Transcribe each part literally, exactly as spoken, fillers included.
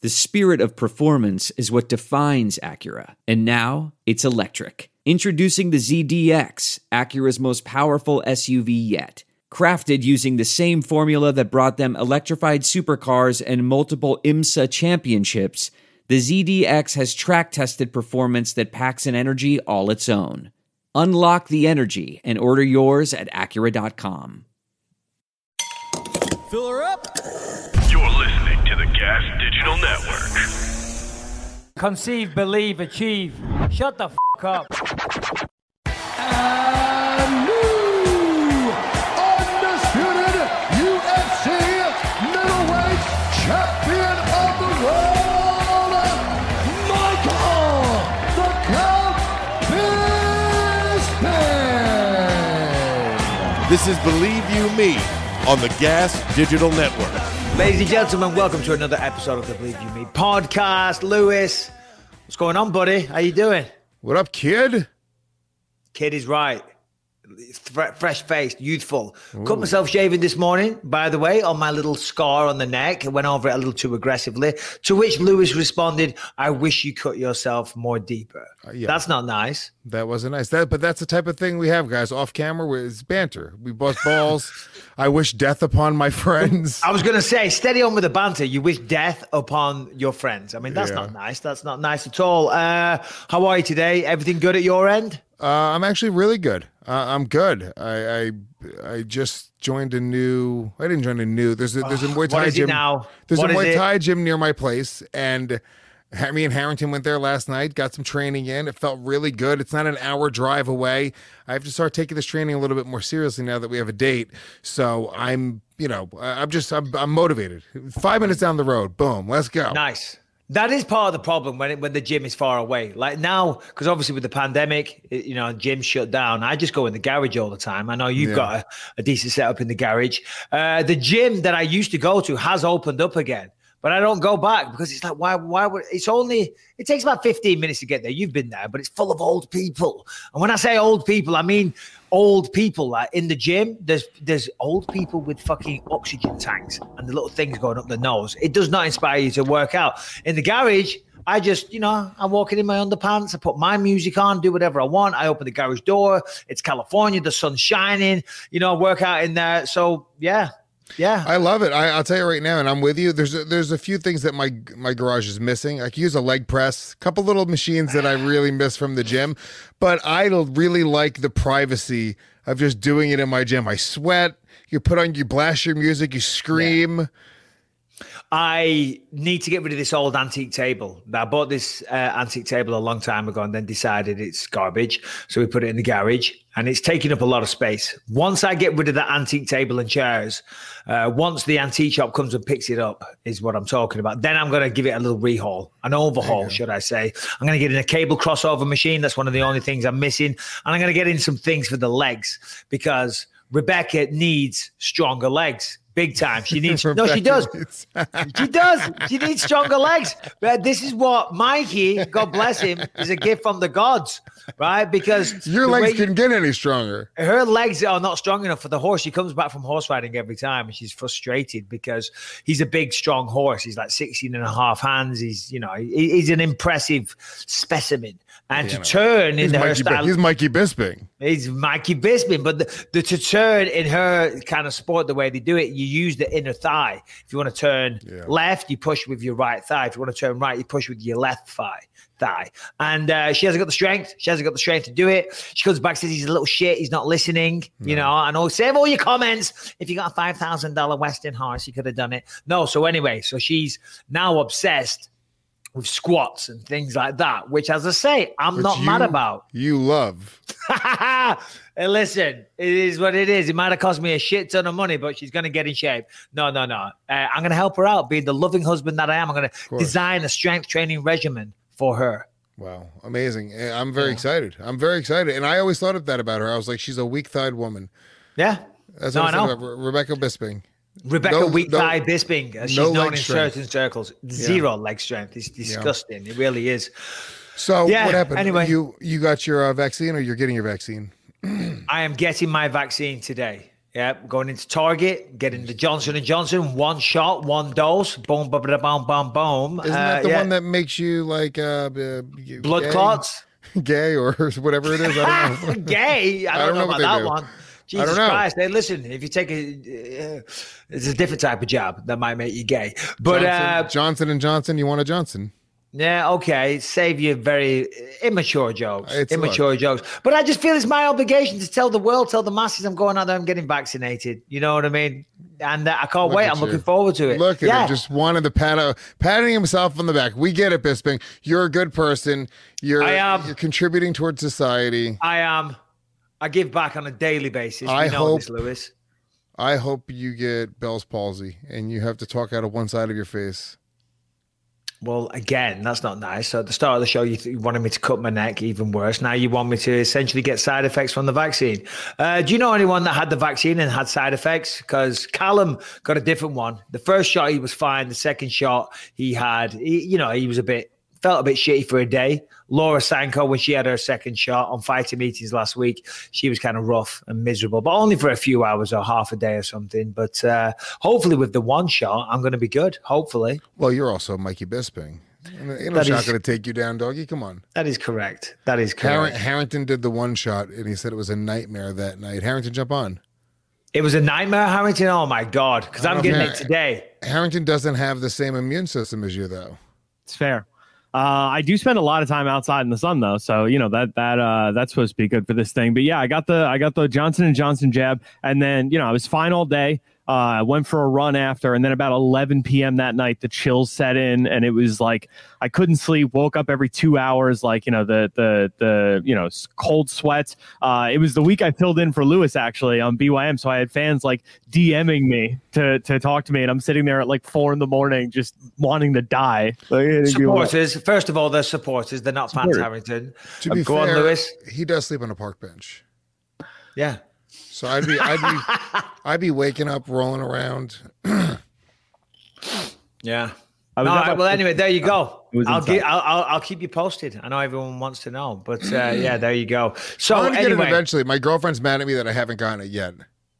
The spirit of performance is what defines Acura. And now, it's electric. Introducing the Z D X, Acura's most powerful S U V yet. Crafted using the same formula that brought them electrified supercars and multiple IMSA championships, the Z D X has track-tested performance that packs an energy all its own. Unlock the energy and order yours at Acura dot com. Fill her up. You're listening to the Gas Digital Network. Conceive, believe, achieve. Shut the f*** up. And new undisputed U F C middleweight champion of the world, Michael the Count Bisping. This is Believe You Me on the Gas Digital Network. Ladies and gentlemen, welcome to another episode of the Believe You Me podcast. Lewis, what's going on, buddy? How you doing? What up, kid? Kid is right. Fresh-faced, youthful. Ooh. Cut myself shaving this morning, by the way, on my little scar on the neck. I went over it a little too aggressively, to which Lewis responded, I wish you cut yourself more deeper. Uh, yeah. That's not nice. That wasn't nice. That, but that's the type of thing we have, guys. Off camera, it's banter. We bust balls. I wish death upon my friends. I was going to say, steady on with the banter. You wish death upon your friends. I mean, that's yeah. not nice. That's not nice at all. Uh, how are you today? Everything good at your end? Uh, I'm actually really good. Uh, I'm good. I, I I just joined a new. I didn't join a new. There's a there's a Muay Thai what is gym. It now? There's what a Muay Thai gym near my place, and me and Harrington went there last night. Got some training in. It felt really good. It's not an hour drive away. I have to start taking this training a little bit more seriously now that we have a date. So I'm, you know, I'm just I'm I'm motivated. Five minutes down the road, boom, let's go. Nice. That is part of the problem when it, when the gym is far away. Like now, because obviously with the pandemic, it, you know, gyms shut down. I just go in the garage all the time. I know you've yeah. got a, a decent setup in the garage. Uh, the gym that I used to go to has opened up again, but I don't go back because it's like, why, why would, it's only, it takes about fifteen minutes to get there. You've been there, but it's full of old people. And when I say old people, I mean old people. Like in the gym, there's there's old people with fucking oxygen tanks and the little things going up the nose. It does not inspire you to work out. In the garage, I just, you know, I'm walking in my underpants. I put my music on, do whatever I want. I open the garage door. It's California. The sun's shining. You know, work out in there. So, yeah. Yeah, I love it. I, I'll tell you right now, and I'm with you. There's a, there's a few things that my my garage is missing. I can use a leg press, a couple little machines that I really miss from the gym, but I really like the privacy of just doing it in my gym. I sweat. You put on, you blast your music, you scream. Yeah. I need to get rid of this old antique table. I bought this uh, antique table a long time ago and then decided it's garbage. So we put it in the garage and it's taking up a lot of space. Once I get rid of that antique table and chairs, uh, once the antique shop comes and picks it up is what I'm talking about. Then I'm going to give it a little rehaul, an overhaul, should I say. I'm going to get in a cable crossover machine. That's one of the only things I'm missing. And I'm going to get in some things for the legs because Rebecca needs stronger legs. Big time. She needs, no, she does. She does. She needs stronger legs. But this is what Mikey, God bless him, is a gift from the gods, right? Because your legs couldn't get any stronger. Her legs are not strong enough for the horse. She comes back from horse riding every time and she's frustrated because he's a big, strong horse. He's like sixteen and a half hands. He's, you know, he, he's an impressive specimen. And yeah, to turn in her style. He's Mikey Bisping. He's Mikey Bisping. But the, the to turn in her kind of sport, the way they do it, you use the inner thigh. If you want to turn yeah. left, you push with your right thigh. If you want to turn right, you push with your left thigh. thigh. And uh, she hasn't got the strength. She hasn't got the strength to do it. She comes back, says he's a little shit. He's not listening. No. You know, I know, save all your comments. If you got a five thousand dollars Western horse, you could have done it. No. So anyway, so she's now obsessed with squats and things like that, which, as I say, I'm which not you, mad about. You love. Hey, listen, it is what it is. It might have cost me a shit ton of money, but she's going to get in shape. No, no, no. Uh, I'm going to help her out, being the loving husband that I am. I'm going to design a strength training regimen for her. Wow. Amazing. I'm very yeah. excited. I'm very excited. And I always thought of that about her. I was like, she's a weak-thighed woman. Yeah. That's no, what I, I know. About Rebecca Bisping. Rebecca no, Weak-Thigh no, Bisping, as she's no known in strength. certain circles. Zero yeah. leg strength. It's disgusting. Yeah. It really is. So yeah, what happened? Anyway. You you got your uh, vaccine or you're getting your vaccine? I am getting my vaccine today. Yeah, going into Target, getting the Johnson and Johnson, one shot, one dose, boom, boom, boom, boom, boom, boom. Isn't that uh, the yeah. one that makes you like uh, uh blood gay? clots? Gay or whatever it is. I don't know. Gay? I don't, I don't know, know about what that they do. one. Jesus I don't know. Christ! Hey, listen, if you take a, uh, it's a different type of jab that might make you gay. But Johnson, uh, Johnson and Johnson, you want a Johnson? yeah, okay, save your very immature jokes, It's immature look. jokes. But I just feel it's my obligation to tell the world, tell the masses, I'm going out there, I'm getting vaccinated. You know what I mean? And uh, I can't Look wait. at I'm you. looking forward to it. Look at yeah. him, just wanted to pat out, patting himself on the back. We get it, Bisping. You're a good person. You're I am. you're contributing towards society. I am. I give back on a daily basis. I we know hope- this, Lewis. I hope you get Bell's palsy and you have to talk out of one side of your face. Well, again, that's not nice. So at the start of the show, you, th- you wanted me to cut my neck, even worse. Now you want me to essentially get side effects from the vaccine. Uh, do you know anyone that had the vaccine and had side effects? Because Callum got a different one. The first shot, he was fine. The second shot, he had, he, you know, he was a bit, felt a bit shitty for a day. Laura Sanko, when she had her second shot on fighting meetings last week, she was kind of rough and miserable, but only for a few hours or half a day or something. But uh, hopefully with the one shot, I'm going to be good. Hopefully. Well, you're also Mikey Bisping. Ain't no That shot is- going to take you down, doggy. Come on. That is correct. That is Har- correct. Harrington did the one shot, and he said it was a nightmare that night. Harrington, jump on. It was a nightmare, Harrington. Oh my God. Because I'm don't getting know. it today. Harrington doesn't have the same immune system as you, though. It's fair. Uh, I do spend a lot of time outside in the sun, though, so you know that that uh, that's supposed to be good for this thing. But yeah, I got the I got the Johnson and Johnson jab, and then you know I was fine all day. I uh, went for a run after, and then about eleven p.m. that night, the chills set in, and it was like I couldn't sleep. Woke up every two hours, like you know the the the you know cold sweats. Uh, it was the week I filled in for Lewis actually on B Y M, so I had fans like DMing me to to talk to me, and I'm sitting there at like four in the morning, just wanting to die. Like, Supporters, first of all, they're supporters. They're not fans, Supporters. Harrington. To Uh, be go fair, on, Lewis. he does sleep on a park bench. Yeah. So I'd be, I'd be, I'd be waking up, rolling around. Yeah. I was No, at my- well, anyway, there you go. It was I'll, insane. gi- I'll, I'll I'll keep you posted. I know everyone wants to know, but uh, yeah, there you go. So I'm gonna get it anyway, eventually. My girlfriend's mad at me that I haven't gotten it yet.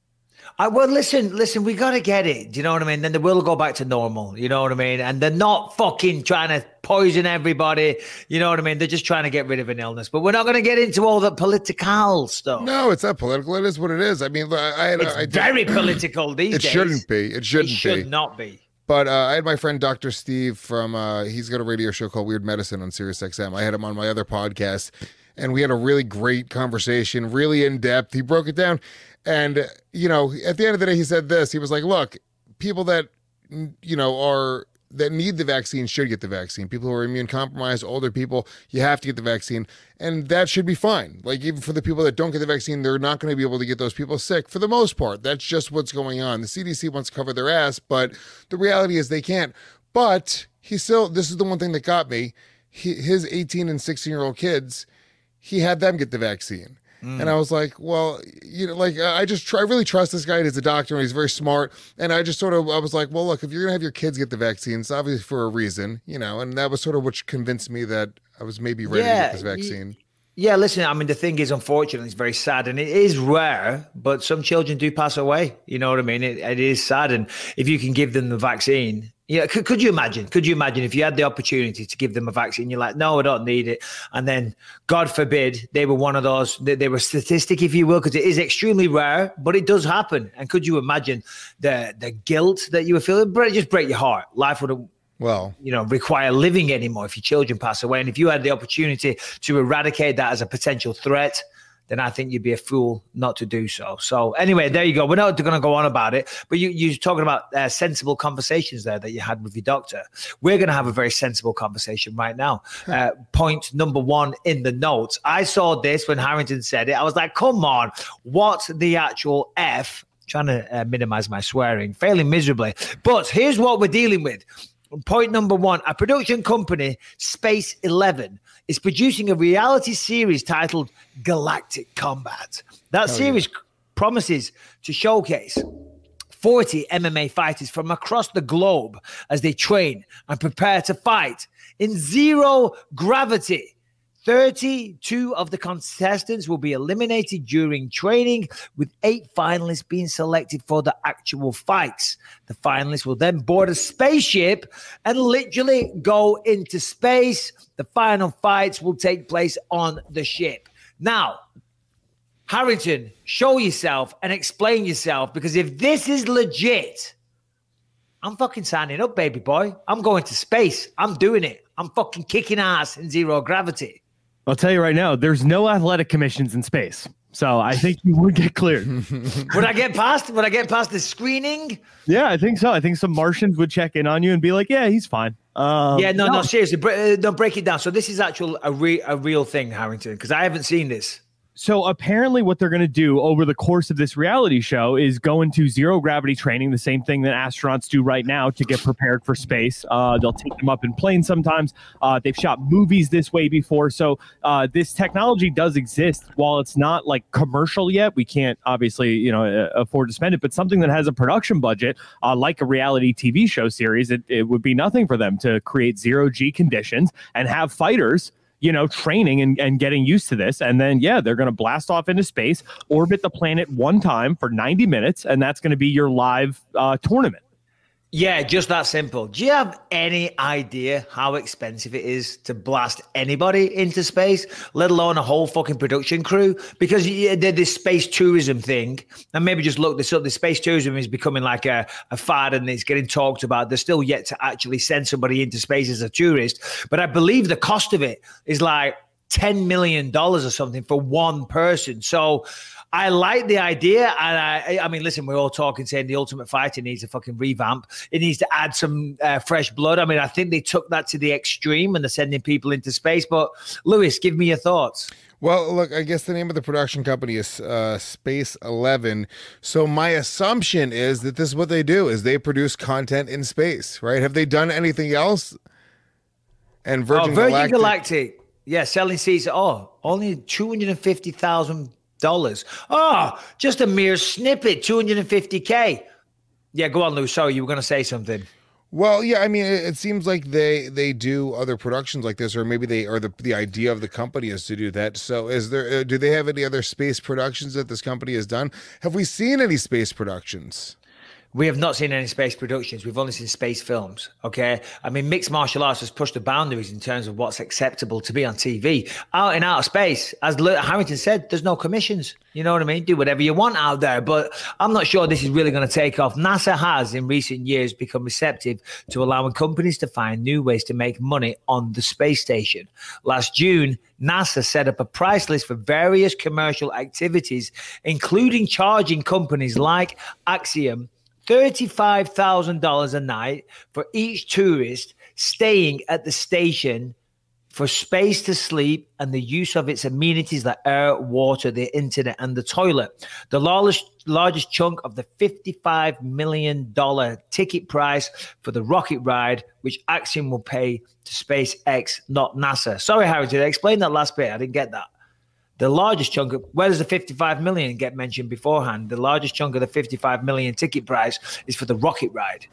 I, well, listen, listen, we got to get it. Do you know what I mean? Then they will go back to normal. You know what I mean? And they're not fucking trying to poison everybody. You know what I mean? They're just trying to get rid of an illness. But we're not going to get into all the political stuff. No, it's not political. It is what it is. I mean, I, I had, It's I did- very political these It days. shouldn't be. It It shouldn't should be. not be. But uh, I had my friend Doctor Steve from, uh, he's got a radio show called Weird Medicine on Sirius X M. I had him on my other podcast, and we had a really great conversation, really in depth. He broke it down. And, you know, at the end of the day, he said this. He was like, look, people that, you know, are, that need the vaccine should get the vaccine. People who are immune compromised, older people, you have to get the vaccine. And that should be fine. Like, even for the people that don't get the vaccine, they're not going to be able to get those people sick for the most part. That's just what's going on. The C D C wants to cover their ass, but the reality is they can't. But he still, this is the one thing that got me. He, his eighteen and sixteen year old kids, he had them get the vaccine. And I was like, well, you know, like I just try, I really trust this guy. He's a doctor and he's very smart. And I just sort of, I was like, well, look, if you're going to have your kids get the vaccine, it's obviously for a reason, you know, and that was sort of what convinced me that I was maybe ready Yeah, to get this vaccine. Yeah, listen, I mean, the thing is, unfortunately, it's very sad and it is rare, but some children do pass away. You know what I mean? It, it is sad. And if you can give them the vaccine, yeah, could, could you imagine? Could you imagine if you had the opportunity to give them a vaccine? You're like, no, I don't need it. And then, God forbid, they were one of those, they, they were a statistic, if you will, because it is extremely rare, but it does happen. And could you imagine the the guilt that you were feeling? But it just break your heart. Life would have, Well, you know, require living anymore if your children pass away. And if you had the opportunity to eradicate that as a potential threat, then I think you'd be a fool not to do so. So anyway, there you go. We're not going to go on about it, but you, you're talking about uh, sensible conversations there that you had with your doctor. We're going to have a very sensible conversation right now. Uh, point number one in the notes. I saw this when Harrington said it. I was like, come on, what the actual F? Trying to uh, minimize my swearing, failing miserably. But here's what we're dealing with. Point number one, a production company, Space eleven, is producing a reality series titled Galactic Combat. That Hell series yeah. promises to showcase forty M M A fighters from across the globe as they train and prepare to fight in zero gravity thirty-two of the contestants will be eliminated during training, with eight finalists being selected for the actual fights. The finalists will then board a spaceship and literally go into space. The final fights will take place on the ship. Now, Harrington, show yourself and explain yourself, because if this is legit, I'm fucking signing up, baby boy. I'm going to space. I'm doing it. I'm fucking kicking ass in zero gravity. I'll tell you right now, there's no athletic commissions in space. So I think you would get cleared. Would I get past? Would I get past the screening? Yeah, I think so. I think some Martians would check in on you and be like, yeah, he's fine. Um, yeah, no, no, no, seriously. Bre- uh, no, break it down. So this is actual a, re- a real thing, Harrington, because I haven't seen this. So apparently what they're going to do over the course of this reality show is go into zero gravity training, the same thing that astronauts do right now to get prepared for space. Uh, they'll take them up in planes sometimes. Uh, they've shot movies this way before. So uh, this technology does exist. While it's not like commercial yet, we can't obviously, you know, uh, afford to spend it, but something that has a production budget, uh, like a reality T V show series, it, it would be nothing for them to create zero G conditions and have fighters, you know, training and, and getting used to this. And then, yeah, they're going to blast off into space, orbit the planet one time for ninety minutes. And that's going to be your live uh, tournament. Yeah, just that simple. Do you have any idea how expensive it is to blast anybody into space, let alone a whole fucking production crew? Because you did this space tourism thing, and maybe just look this up. The space tourism is becoming like a, a fad, and it's getting talked about. They're still yet to actually send somebody into space as a tourist. But I believe the cost of it is like ten million dollars or something for one person. So I like the idea. And I, I mean, listen, we're all talking, saying the Ultimate Fighter needs a fucking revamp. It needs to add some uh, fresh blood. I mean, I think they took that to the extreme and they're sending people into space. But Lewis, give me your thoughts. Well, look, I guess the name of the production company is uh, Space eleven. So my assumption is that this is what they do, is they produce content in space, right? Have they done anything else? And Virgin, oh, Virgin Galactic. Galactic. Yeah, selling seats. Oh, only two hundred fifty thousand dollars. Oh, just a mere snippet, two hundred fifty K. Yeah, go on, Lou. Sorry, you were going to say something. Well, yeah, I mean, it, it seems like they they do other productions like this, or maybe they or the the idea of the company is to do that. So, is there? Uh, do they have any other space productions that this company has done? Have we seen any space productions? We have not seen any space productions. We've only seen space films, okay? I mean, mixed martial arts has pushed the boundaries in terms of what's acceptable to be on T V. Out in outer space, as Harrington said, there's no commissions. You know what I mean? Do whatever you want out there. But I'm not sure this is really going to take off. NASA has, in recent years, become receptive to allowing companies to find new ways to make money on the space station. Last June, NASA set up a price list for various commercial activities, including charging companies like Axiom thirty-five thousand dollars a night for each tourist staying at the station for space to sleep and the use of its amenities like air, water, the internet, and the toilet. The largest, largest chunk of the fifty-five million dollars ticket price for the rocket ride, which Axiom will pay to SpaceX, not NASA. Sorry, Harry, did I explain that last bit? I didn't get that. The largest chunk of, where does the fifty-five million get mentioned beforehand? The largest chunk of the fifty-five million ticket price is for the rocket ride.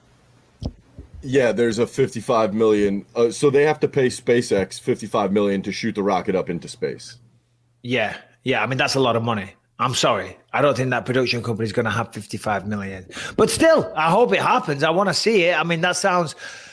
Yeah, there's a fifty-five million. Uh, so they have to pay SpaceX fifty-five million to shoot the rocket up into space. Yeah. Yeah. I mean, that's a lot of money. I'm sorry. I don't think that production company is going to have fifty-five million, but still, I hope it happens. I want to see it. I mean, that sounds,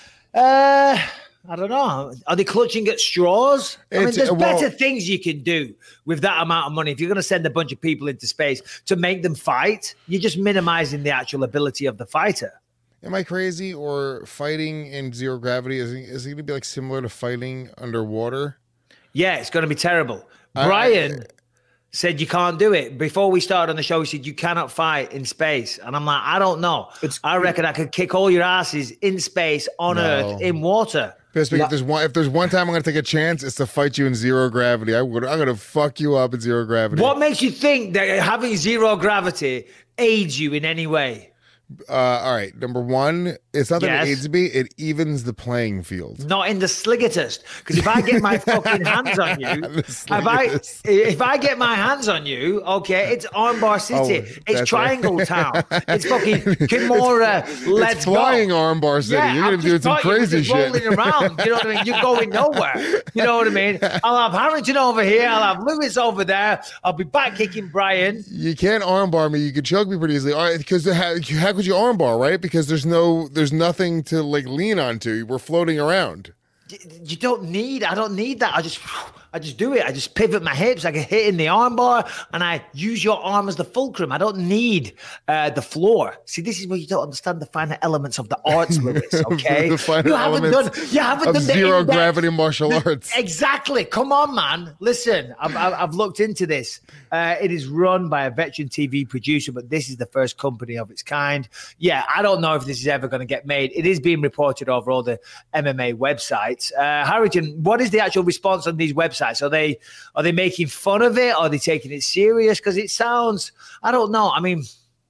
uh, I don't know. Are they clutching at straws? I mean, It's- there's well- better things you can do with that amount of money. If you're going to send a bunch of people into space to make them fight, you're just minimizing the actual ability of the fighter. Am I crazy, or fighting in zero gravity is is it going to be like similar to fighting underwater? Yeah, it's going to be terrible. I- Brian said you can't do it. Before we started on the show, he said you cannot fight in space. And I'm like, I don't know. It's- I reckon I could kick all your asses in space, on No. Earth, in water. If there's one, if there's one time I'm going to take a chance, it's to fight you in zero gravity. I would, I'm going to fuck you up in zero gravity. What makes you think that having zero gravity aids you in any way? Uh, all right, number one, it's not that Yes. it aids me; it evens the playing field. Not in the slightest, because if I get my fucking hands on you, The if I slightest. if I get my hands on you, okay, it's Armbar City, Oh, it's that's Triangle right. Town, it's fucking Kimura. Let's it's flying go. armbar city. Yeah, You're gonna I'm be doing just some talking, we're crazy just shit. rolling around. You know what I mean? You're going nowhere. You know what I mean? I'll have Harrington over here. I'll have Lewis over there. I'll be back kicking Brian. You can't armbar me. You could choke me pretty easily. All right, because how, how could you armbar, right? Because there's no, there's nothing to like lean onto. We're floating around. You don't need. I don't need that. I just, I just do it. I just pivot my hips. I get hit in the armbar, and I use your arm as the fulcrum. I don't need uh, the floor. See, this is where you don't understand the finer elements of the arts, Lewis. Okay, The finer you haven't done. elements You haven't of done the zero in-depth- gravity martial the- arts. Exactly. Come on, man. Listen, I've, I've, I've looked into this. Uh, it is run by a veteran T V producer, but this is the first company of its kind. Yeah, I don't know if this is ever going to get made. It is being reported over all the M M A websites. Uh, Harrington, what is the actual response on these websites? Are they are they making fun of it? Are they taking it serious? Because it sounds, I don't know. I mean,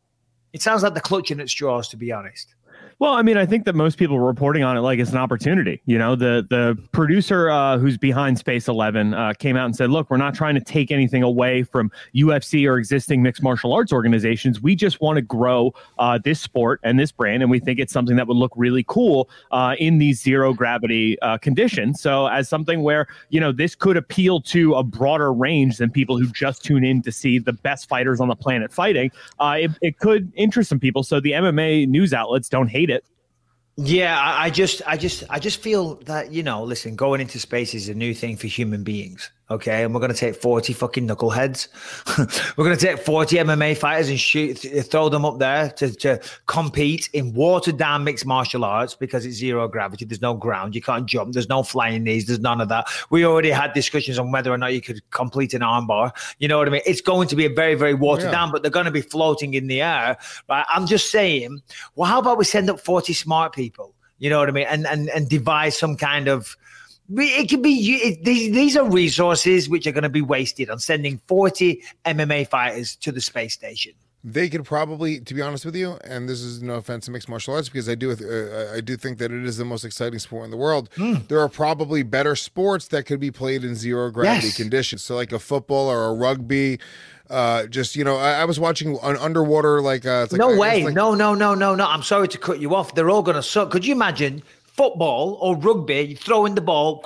it sounds like they're clutching at straws, to be honest. Well, I mean, I think that most people are reporting on it like it's an opportunity. You know, the the producer uh, who's behind Space eleven uh, came out and said, look, we're not trying to take anything away from U F C or existing mixed martial arts organizations. We just want to grow uh, this sport and this brand. And we think it's something that would look really cool uh, in these zero gravity uh, conditions. So as something where, you know, this could appeal to a broader range than people who just tune in to see the best fighters on the planet fighting. Uh, it, it could interest some people. So the M M A news outlets don't hate it. Yeah, I, I just, I just, I just feel that, you know, listen, going into space is a new thing for human beings. Okay, and we're going to take forty fucking knuckleheads. We're going to take forty M M A fighters and shoot, throw them up there to, to compete in watered down mixed martial arts because it's zero gravity. There's no ground. You can't jump. There's no flying knees. There's none of that. We already had discussions on whether or not you could complete an armbar. You know what I mean? It's going to be a very, very watered Yeah. down, but they're going to be floating in the air. Right? I'm just saying, well, how about we send up forty smart people? You know what I mean? And and and devise some kind of. It could be it, these. These are resources which are going to be wasted on sending forty M M A fighters to the space station. They could probably, to be honest with you, and this is no offense to mixed martial arts, because I do, uh, I do think that it is the most exciting sport in the world. Mm. There are probably better sports that could be played in zero gravity Yes. conditions. So, like a football or a rugby. Uh, just you know, I, I was watching an underwater like. Uh, it's like No it's way! like- no, no, no, no, no. I'm sorry to cut you off. They're all going to suck. Could you imagine football or rugby? You throw in the ball.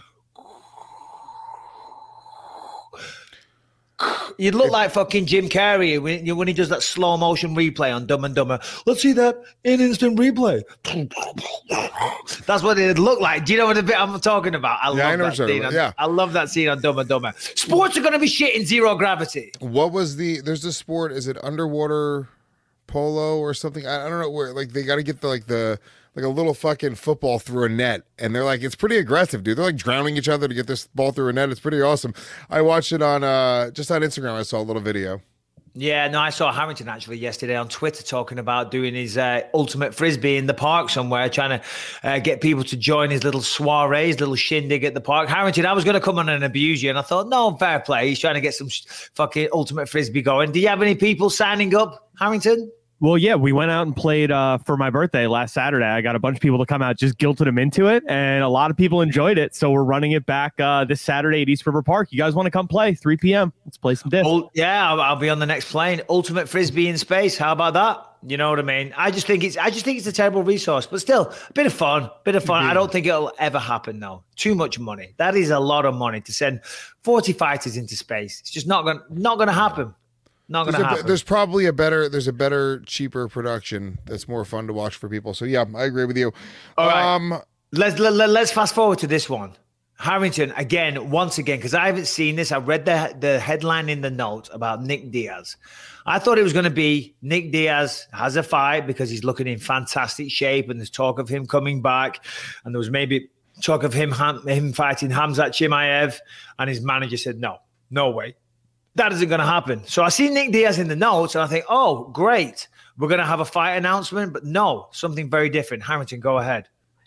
You'd look like fucking Jim Carrey when, when he does that slow motion replay on Dumb and Dumber. Let's see that in instant replay. That's what it'd look like. Do you know what the bit I'm talking about? I Yeah, I love know that what you're talking scene. about. On, Yeah. I love that scene on Dumb and Dumber. Sports are going to be shit in zero gravity. What was the? There's this sport. Is it underwater polo or something? I, I don't know where. Like they got to get the like the like a little fucking football through a net, and they're like it's pretty aggressive, dude. They're like drowning each other to get this ball through a net. It's pretty awesome. I watched it on uh just on Instagram. I saw a little video. Yeah, no, I saw Harrington actually yesterday on Twitter talking about doing his uh, ultimate frisbee in the park somewhere, trying to uh, get people to join his little soirees, little shindig at the park. Harrington, I was going to come on and abuse you, and I thought, no, fair play. He's trying to get some sh- fucking ultimate frisbee going. Do you have any people signing up, Harrington? Well, yeah, we went out and played uh, for my birthday last Saturday. I got a bunch of people to come out, just guilted them into it, and a lot of people enjoyed it. So we're running it back uh, this Saturday at East River Park. You guys want to come play? three p.m. Let's play some disc. Oh, yeah, I'll, I'll be on the next plane. Ultimate frisbee in space. How about that? You know what I mean? I just think it's I just think it's a terrible resource, but still a bit of fun, bit of fun. I don't think it'll ever happen though. Too much money. That is a lot of money to send forty fighters into space. It's just not going not going to happen. Not going There's, to a, happen. there's probably a better, there's a better, cheaper production that's more fun to watch for people. So yeah, I agree with you. All right. Um, Let's let, let, let's fast forward to this one. Harrington, again, once again, because I haven't seen this. I read the the headline in the note about Nick Diaz. I thought it was going to be Nick Diaz has a fight because he's looking in fantastic shape, and there's talk of him coming back, and there was maybe talk of him him fighting Khamzat Chimaev, and his manager said no, no way. That isn't going to happen. So I see Nick Diaz in the notes, and I think, oh, great. We're going to have a fight announcement, but no, something very different. Harrington, go ahead.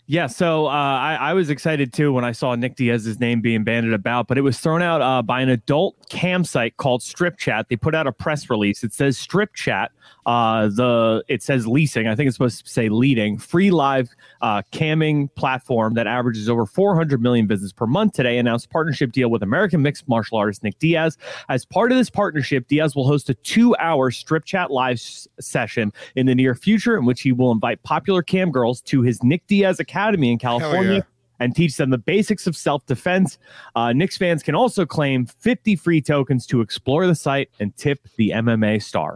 Yeah, so uh, I, I was excited too when I saw Nick Diaz's name being bandied about, but it was thrown out uh, by an adult cam site called Strip Chat. They put out a press release. It says Strip Chat. Uh, the it says leasing. I think it's supposed to say leading free live uh, camming platform that averages over four hundred million visits per month. Today announced partnership deal with American mixed martial artist Nick Diaz. As part of this partnership, Diaz will host a two-hour Strip Chat live s- session in the near future, in which he will invite popular cam girls to his Nick Diaz Academy in California. Yeah. And teach them the basics of self-defense. Uh, Knicks fans can also claim fifty free tokens to explore the site and tip the M M A star.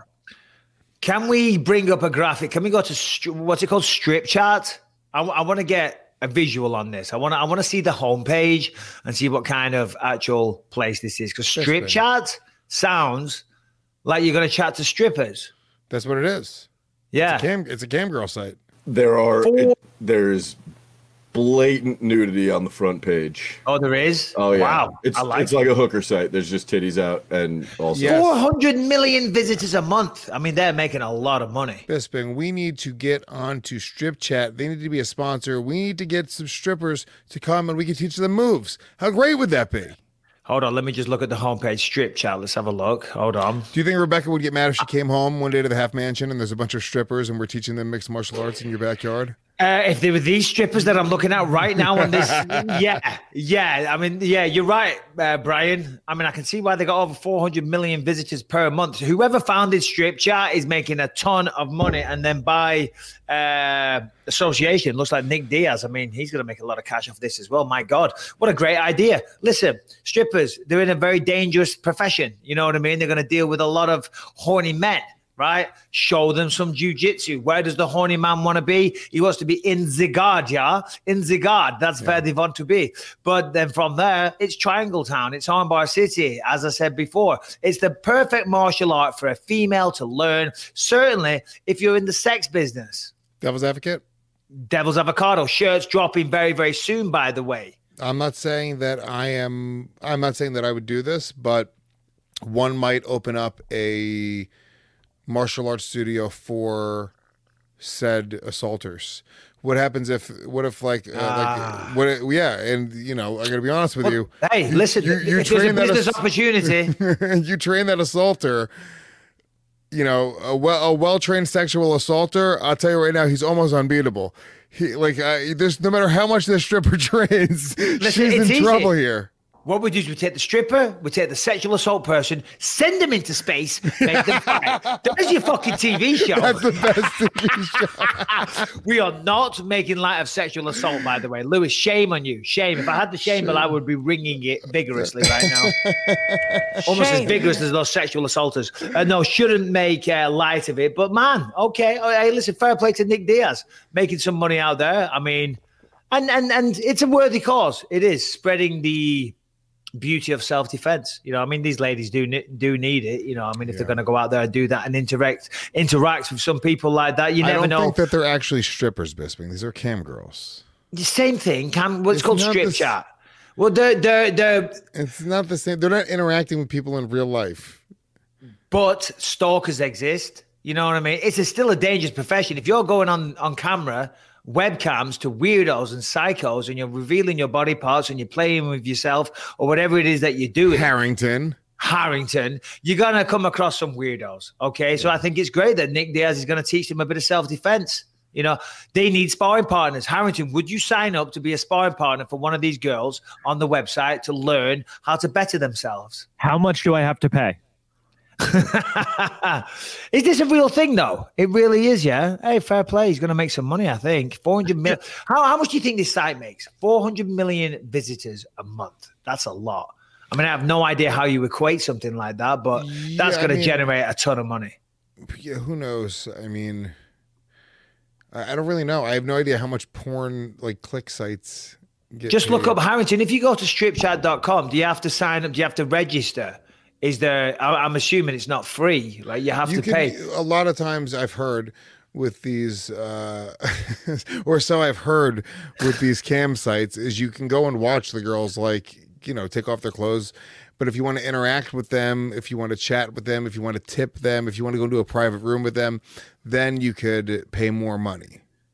Can we bring up a graphic? Can we go to stri- what's it called? Strip Chat. I, I want to get a visual on this. I want to. I want to see the homepage and see what kind of actual place this is. Because Strip That's Chat sounds like you're going to chat to strippers. That's what it is. Yeah. It's a cam, it's a cam girl site. There are Four- it, there's blatant nudity on the front page. Oh, there is. Oh yeah, Wow. it's I like it's like a hooker site. There's just titties out and also Yes. four hundred million visitors a month. I mean, they're making a lot of money. Bisping, we need to get onto Strip Chat. They need to be a sponsor. We need to get some strippers to come and we can teach them moves. How great would that be? Hold on, let me just look at the homepage. Strip Chat. Let's have a look. Hold on. Do you think Rebecca would get mad if she came home one day to the Half Mansion and there's a bunch of strippers and we're teaching them mixed martial arts in your backyard? Uh, if they were these strippers that I'm looking at right now on this, yeah, yeah. I mean, yeah, you're right, uh, Brian. I mean, I can see why they got over four hundred million visitors per month. Whoever founded Strip Chat is making a ton of money, and then by uh, association, looks like Nick Diaz. I mean, he's going to make a lot of cash off this as well. My God, what a great idea! Listen, strippers, they're in a very dangerous profession. You know what I mean? They're going to deal with a lot of horny men. Right? Show them some jiu-jitsu. Where does the horny man want to be? He wants to be in the guard, yeah? In the guard. That's yeah. where they want to be. But then from there, it's Triangle Town. It's Armbar City, as I said before. It's the perfect martial art for a female to learn. Certainly, if you're in the sex business. Devil's Advocate? Devil's Avocado. Shirts dropping very, very soon, by the way. I'm not saying that I am, I'm not saying that I would do this, but one might open up a martial arts studio for said assaulters. What happens if, what if like, uh, ah. like, what, if, yeah. And you know, I gotta be honest with well, you. Hey, listen, you, you if there's a business ass- opportunity. you train that assaulter, you know, a well, a well-trained sexual assaulter, I'll tell you right now, he's almost unbeatable. He like, uh, there's no matter how much the stripper trains, listen, she's in easy. trouble here. What we do is we take the stripper, we take the sexual assault person, send them into space, make them fight. There's your fucking T V show. That's the best T V show. We are not making light of sexual assault, by the way. Lewis, shame on you. Shame. If I had the shame bell, I would be ringing it vigorously right now. Almost as vigorous as those sexual assaulters. Uh, no, shouldn't make uh, light of it. But man, okay. Oh, hey, listen, fair play to Nick Diaz. Making some money out there. I mean, and and and it's a worthy cause. It is spreading the beauty of self-defense. You know, I mean, these ladies do do need it. You know, I mean, if yeah. they're going to go out there and do that and interact interact with some people like that, you never know. I don't know. think that they're actually strippers, Bisping. These are cam girls. The same thing. Cam, what's it's called strip the, chat. Well, they're they're they're. It's not the same. They're not interacting with people in real life. But stalkers exist. You know what I mean? It's a, still a dangerous profession. If you're going on on camera, webcams to weirdos and psychos, and you're revealing your body parts and you're playing with yourself or whatever it is that you do. Harrington. Harrington, you're going to come across some weirdos. Okay. So I think it's great that Nick Diaz is going to teach them a bit of self-defense. You know, they need sparring partners. Harrington, would you sign up to be a sparring partner for one of these girls on the website to learn how to better themselves? How much do I have to pay? Is this a real thing though? It really is, yeah. Hey, fair play. He's going to make some money, I think. four hundred million. how, how much do you think this site makes? four hundred million visitors a month. That's a lot. I mean, I have no idea how you equate something like that, but yeah, that's going to mean, generate a ton of money. Yeah, who knows? I mean, I, I don't really know. I have no idea how much porn, like click sites get Just paid. look up Harrington. If you go to strip chat dot com, do you have to sign up? Do you have to register? Is there, I'm assuming it's not free, like you have you to can, pay. A lot of times I've heard with these, uh, or so I've heard with these cam sites, is you can go and watch the girls, like, you know, take off their clothes. But if you want to interact with them, if you want to chat with them, if you want to tip them, if you want to go into a private room with them, then you could pay more money.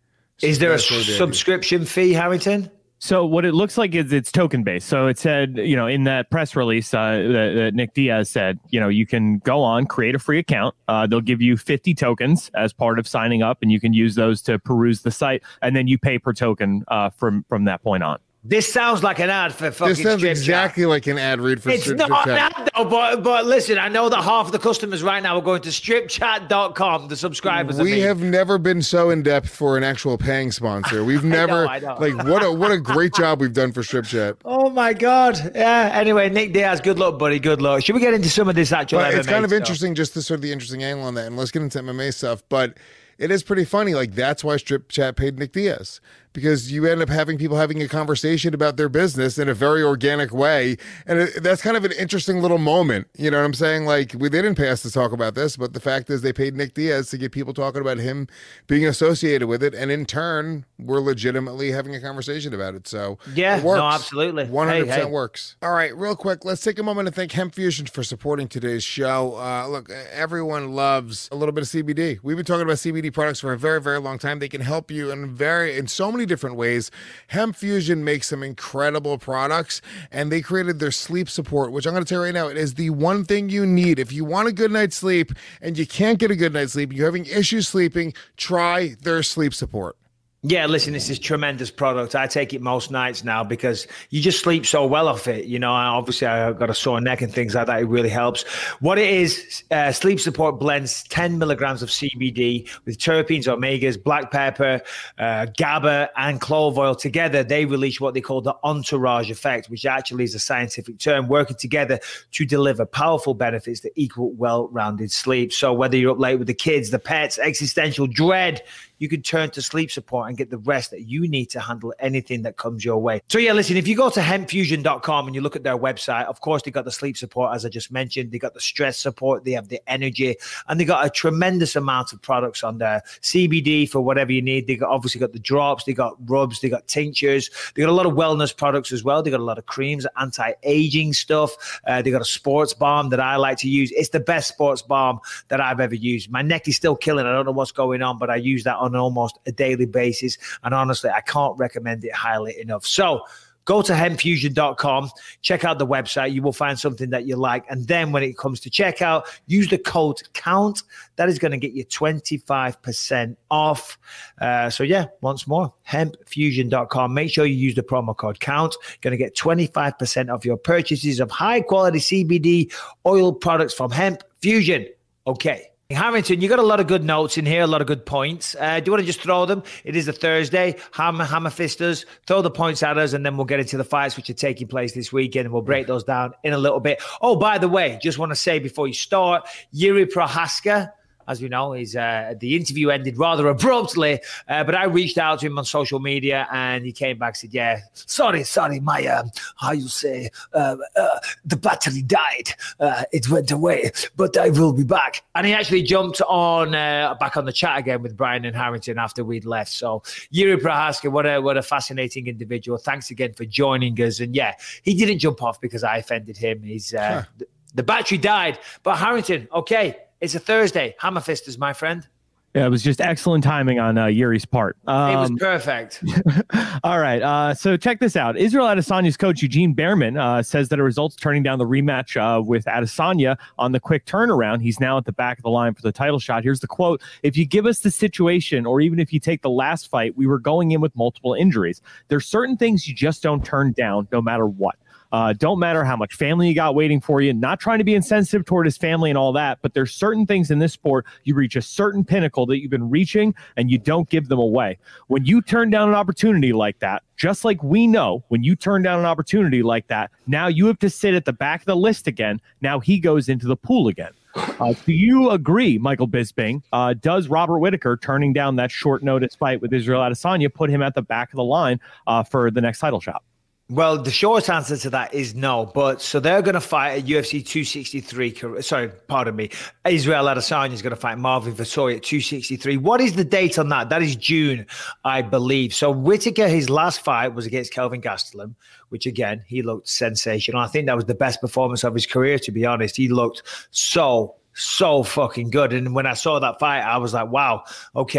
Is there a That's really big. subscription fee, Harrington? So what it looks like is it's token based. So it said, you know, in that press release uh, that, that Nick Diaz said, you know, you can go on, create a free account. Uh, they'll give you fifty tokens as part of signing up, and you can use those to peruse the site, and then you pay per token uh, from from that point on. This sounds like an ad for fucking This sounds Strip exactly Chat. like an ad read for It's Strip, not Strip an Chat. ad, though, but, but listen, I know that half of the customers right now are going to strip chat dot com, the subscribers. We I mean. have never been so in depth for an actual paying sponsor. We've never I know. like what a what a great job we've done for Strip Chat. Oh my God. Yeah. Anyway, Nick Diaz, good luck, buddy. Good luck. Should we get into some of this actual But M M A it's kind of stuff? interesting, just the sort of the interesting angle on that. And let's get into M M A stuff. But it is pretty funny. Like, that's why Strip Chat paid Nick Diaz, because you end up having people having a conversation about their business in a very organic way. And it, that's kind of an interesting little moment. You know what I'm saying? Like, we, they didn't pay us to talk about this, but the fact is they paid Nick Diaz to get people talking about him being associated with it. And in turn, we're legitimately having a conversation about it. So Yeah, it works. no, absolutely. one hundred percent Hey, hey. works. All right, real quick, let's take a moment to thank Hemp Fusion for supporting today's show. Uh, look, everyone loves a little bit of C B D. We've been talking about C B D products for a very, very long time. They can help you in very in so many different ways. Hemp Fusion makes some incredible products, and they created their sleep support, which I'm going to tell you right now, it is the one thing you need. If you want a good night's sleep and you can't get a good night's sleep, you're having issues sleeping, try their sleep support. Yeah, listen, this is tremendous product. I take it most nights now because you just sleep so well off it. You know, obviously I've got a sore neck and things like that. It really helps. What it is, uh, Sleep Support blends ten milligrams of C B D with terpenes, omegas, black pepper, uh, GABA, and clove oil. Together, they release what they call the entourage effect, which actually is a scientific term, working together to deliver powerful benefits that equal well-rounded sleep. So whether you're up late with the kids, the pets, existential dread, you can turn to Sleep Support and get the rest that you need to handle anything that comes your way. So yeah, listen, if you go to hemp fusion dot com and you look at their website, of course, they got the sleep support, as I just mentioned. They got the stress support. They have the energy, and they got a tremendous amount of products on there. C B D for whatever you need. They got obviously got the drops. They got rubs. They got tinctures. They got a lot of wellness products as well. They got a lot of creams, anti-aging stuff. Uh, they got a sports balm that I like to use. It's the best sports balm that I've ever used. My neck is still killing. I don't know what's going on, but I use that on almost a daily basis. And honestly, I can't recommend it highly enough. So go to hemp fusion dot com, check out the website. You will find something that you like. And then when it comes to checkout, use the code COUNT. That is going to get you twenty-five percent off. Uh, so yeah, once more, hemp fusion dot com. Make sure you use the promo code COUNT. You're going to get twenty-five percent off your purchases of high quality C B D oil products from Hemp Fusion. Okay. Harrington, you got a lot of good notes in here, a lot of good points. Uh, do you want to just throw them? It is a Thursday. Hammer, hammer fisters, throw the points at us, and then we'll get into the fights which are taking place this weekend, and we'll break those down in a little bit. Oh, by the way, just want to say before you start, Yuri Prohaska, as we know, he's, uh, the interview ended rather abruptly, uh, but I reached out to him on social media, and he came back and said, yeah, sorry, sorry, my, um, how you say, uh, uh, the battery died. Uh, it went away, but I will be back. And he actually jumped on uh, back on the chat again with Brian and Harrington after we'd left. So Yuri Prohaska, what a, what a fascinating individual. Thanks again for joining us. And yeah, he didn't jump off because I offended him. He's uh, huh. the, the battery died. But Harrington, okay. It's a Thursday. Hammer fisters, my friend. Yeah, it was just excellent timing on uh, Yuri's part. Um, it was perfect. All right. Uh, so check this out. Israel Adesanya's coach, Eugene Behrman, uh, says that a result's turning down the rematch uh, with Adesanya on the quick turnaround. He's now at the back of the line for the title shot. Here's the quote. If you give us the situation, or even if you take the last fight, we were going in with multiple injuries. There's certain things you just don't turn down no matter what. Uh, don't matter how much family you got waiting for you. Not trying to be insensitive toward his family and all that, but there's certain things in this sport, you reach a certain pinnacle that you've been reaching and you don't give them away. When you turn down an opportunity like that, just like we know, when you turn down an opportunity like that, now you have to sit at the back of the list again. Now he goes into the pool again. Uh, do you agree, Michael Bisping? Uh, does Robert Whittaker turning down that short notice fight with Israel Adesanya put him at the back of the line uh, for the next title shot? Well, the short answer to that is no. But so they're going to fight at U F C two sixty-three. Sorry, pardon me. Israel Adesanya is going to fight Marvin Vettori at two sixty-three. What is the date on that? That is June, I believe. So Whittaker, his last fight was against Kelvin Gastelum, which again, he looked sensational. I think that was the best performance of his career, to be honest. He looked so, so fucking good. And when I saw that fight, I was like, wow, okay.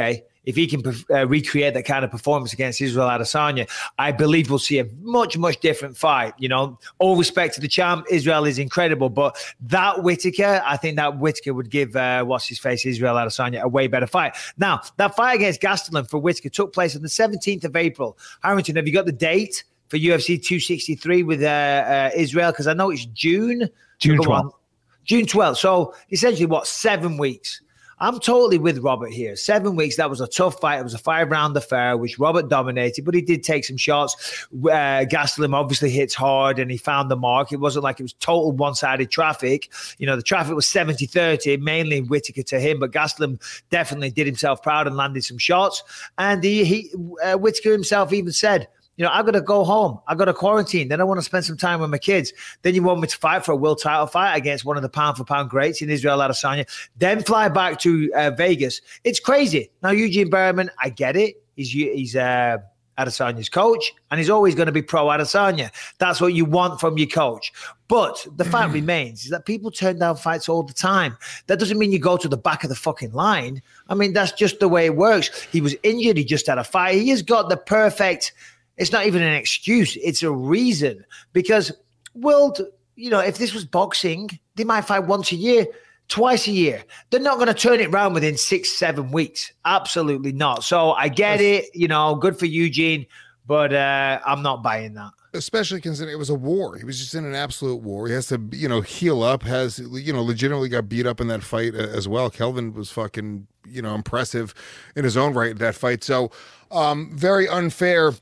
if he can uh, recreate that kind of performance against Israel Adesanya, I believe we'll see a much, much different fight. You know, all respect to the champ, Israel is incredible, but that Whittaker, I think that Whittaker would give uh, what's his face, Israel Adesanya, a way better fight. Now, that fight against Gastelum for Whittaker took place on the seventeenth of April. Harrington, have you got the date for U F C two sixty-three with uh, uh, Israel? Because I know it's June. June twelfth. June twelfth. So essentially, what, seven weeks? I'm totally with Robert here. Seven weeks, that was a tough fight. It was a five-round affair, which Robert dominated, but he did take some shots. Uh, Gastelum obviously hits hard, and he found the mark. It wasn't like it was total one-sided traffic. You know, the traffic was seventy thirty, mainly Whittaker to him, but Gastelum definitely did himself proud and landed some shots. And he, he uh, Whittaker himself even said, you know, I got to go home. I got to quarantine. Then I want to spend some time with my kids. Then you want me to fight for a world title fight against one of the pound for pound greats in Israel Adesanya. Then fly back to uh, Vegas. It's crazy. Now, Eugene Berman, I get it. He's he's uh, Adesanya's coach, and he's always going to be pro Adesanya. That's what you want from your coach. But the fact remains is that people turn down fights all the time. That doesn't mean you go to the back of the fucking line. I mean, that's just the way it works. He was injured. He just had a fight. He has got the perfect... It's not even an excuse. It's a reason. Because world, you know, if this was boxing, they might fight once a year, twice a year. They're not going to turn it around within six, seven weeks. Absolutely not. So I get it. You know, good for Eugene, but uh, I'm not buying that. Especially considering it was a war. He was just in an absolute war. He has to, you know, heal up, has, you know, legitimately got beat up in that fight as well. Kelvin was fucking, you know, impressive in his own right in that fight. So um, very unfair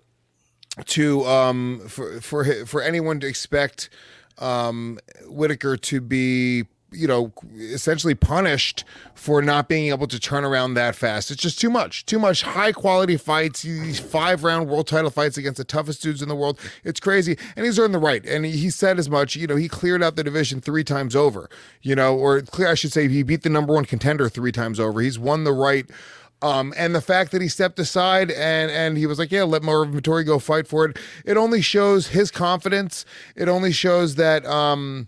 to um for for for anyone to expect um Whittaker to be, you know, essentially punished for not being able to turn around that fast. It's just too much, too much high quality fights, these five round world title fights against the toughest dudes in the world. It's crazy. And he's earned the right. And he, he said as much, you know, he cleared out the division three times over, you know, or clear, I should say he beat the number one contender three times over. He's won the right. Um, and the fact that he stepped aside and, and he was like, yeah, let Marvin Vettori go fight for it. It only shows his confidence. It only shows that, um,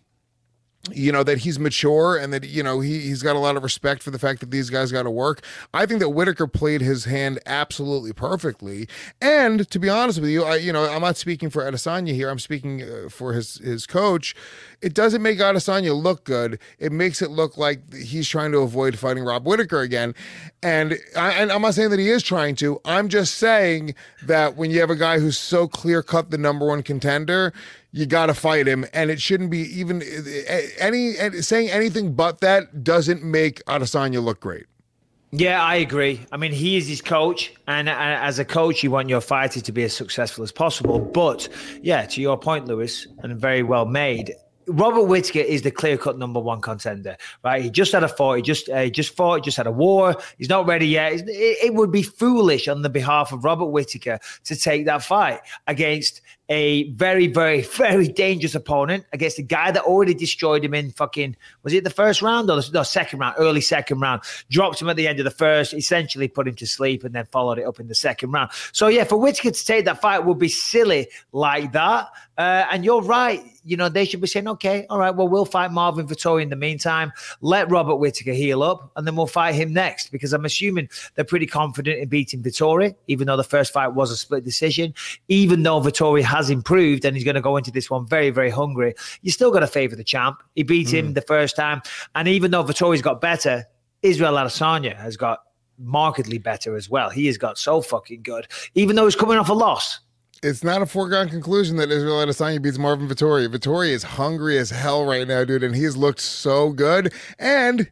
you know, that he's mature and that, you know, he, he's got a lot of respect for the fact that these guys got to work. I think that Whittaker played his hand absolutely perfectly. And to be honest with you, I, you know, I'm not speaking for Adesanya here. I'm speaking uh, for his, his coach. It doesn't make Adesanya look good. It makes it look like he's trying to avoid fighting Rob Whittaker again. And, I, and I'm not saying that he is trying to. I'm just saying that when you have a guy who's so clear-cut the number one contender, you got to fight him. And it shouldn't be even any, saying anything but that doesn't make Adesanya look great. Yeah, I agree. I mean, he is his coach, and uh, as a coach, you want your fighter to be as successful as possible. But yeah, to your point, Lewis, and very well made, Robert Whittaker is the clear-cut number one contender, right? He just had a fight. He just uh, he just fought. He just had a war. He's not ready yet. It, it would be foolish on the behalf of Robert Whittaker to take that fight against a very, very, very dangerous opponent, against a guy that already destroyed him in fucking, was it the first round or the no, second round, early second round, dropped him at the end of the first, essentially put him to sleep and then followed it up in the second round. So yeah, for Whittaker to take that fight would be silly like that. Uh, and you're right. You know, they should be saying, okay, all right, well, we'll fight Marvin Vettori in the meantime. Let Robert Whittaker heal up, and then we'll fight him next, because I'm assuming they're pretty confident in beating Vettori, even though the first fight was a split decision. Even though Vettori has improved and he's going to go into this one very, very hungry, you still got to favor the champ. He beat mm. him the first time. And even though Vettori's got better, Israel Adesanya has got markedly better as well. He has got so fucking good, even though he's coming off a loss. It's not a foregone conclusion that Israel Adesanya beats Marvin Vettori. Vettori is hungry as hell right now, dude, and he's looked so good. And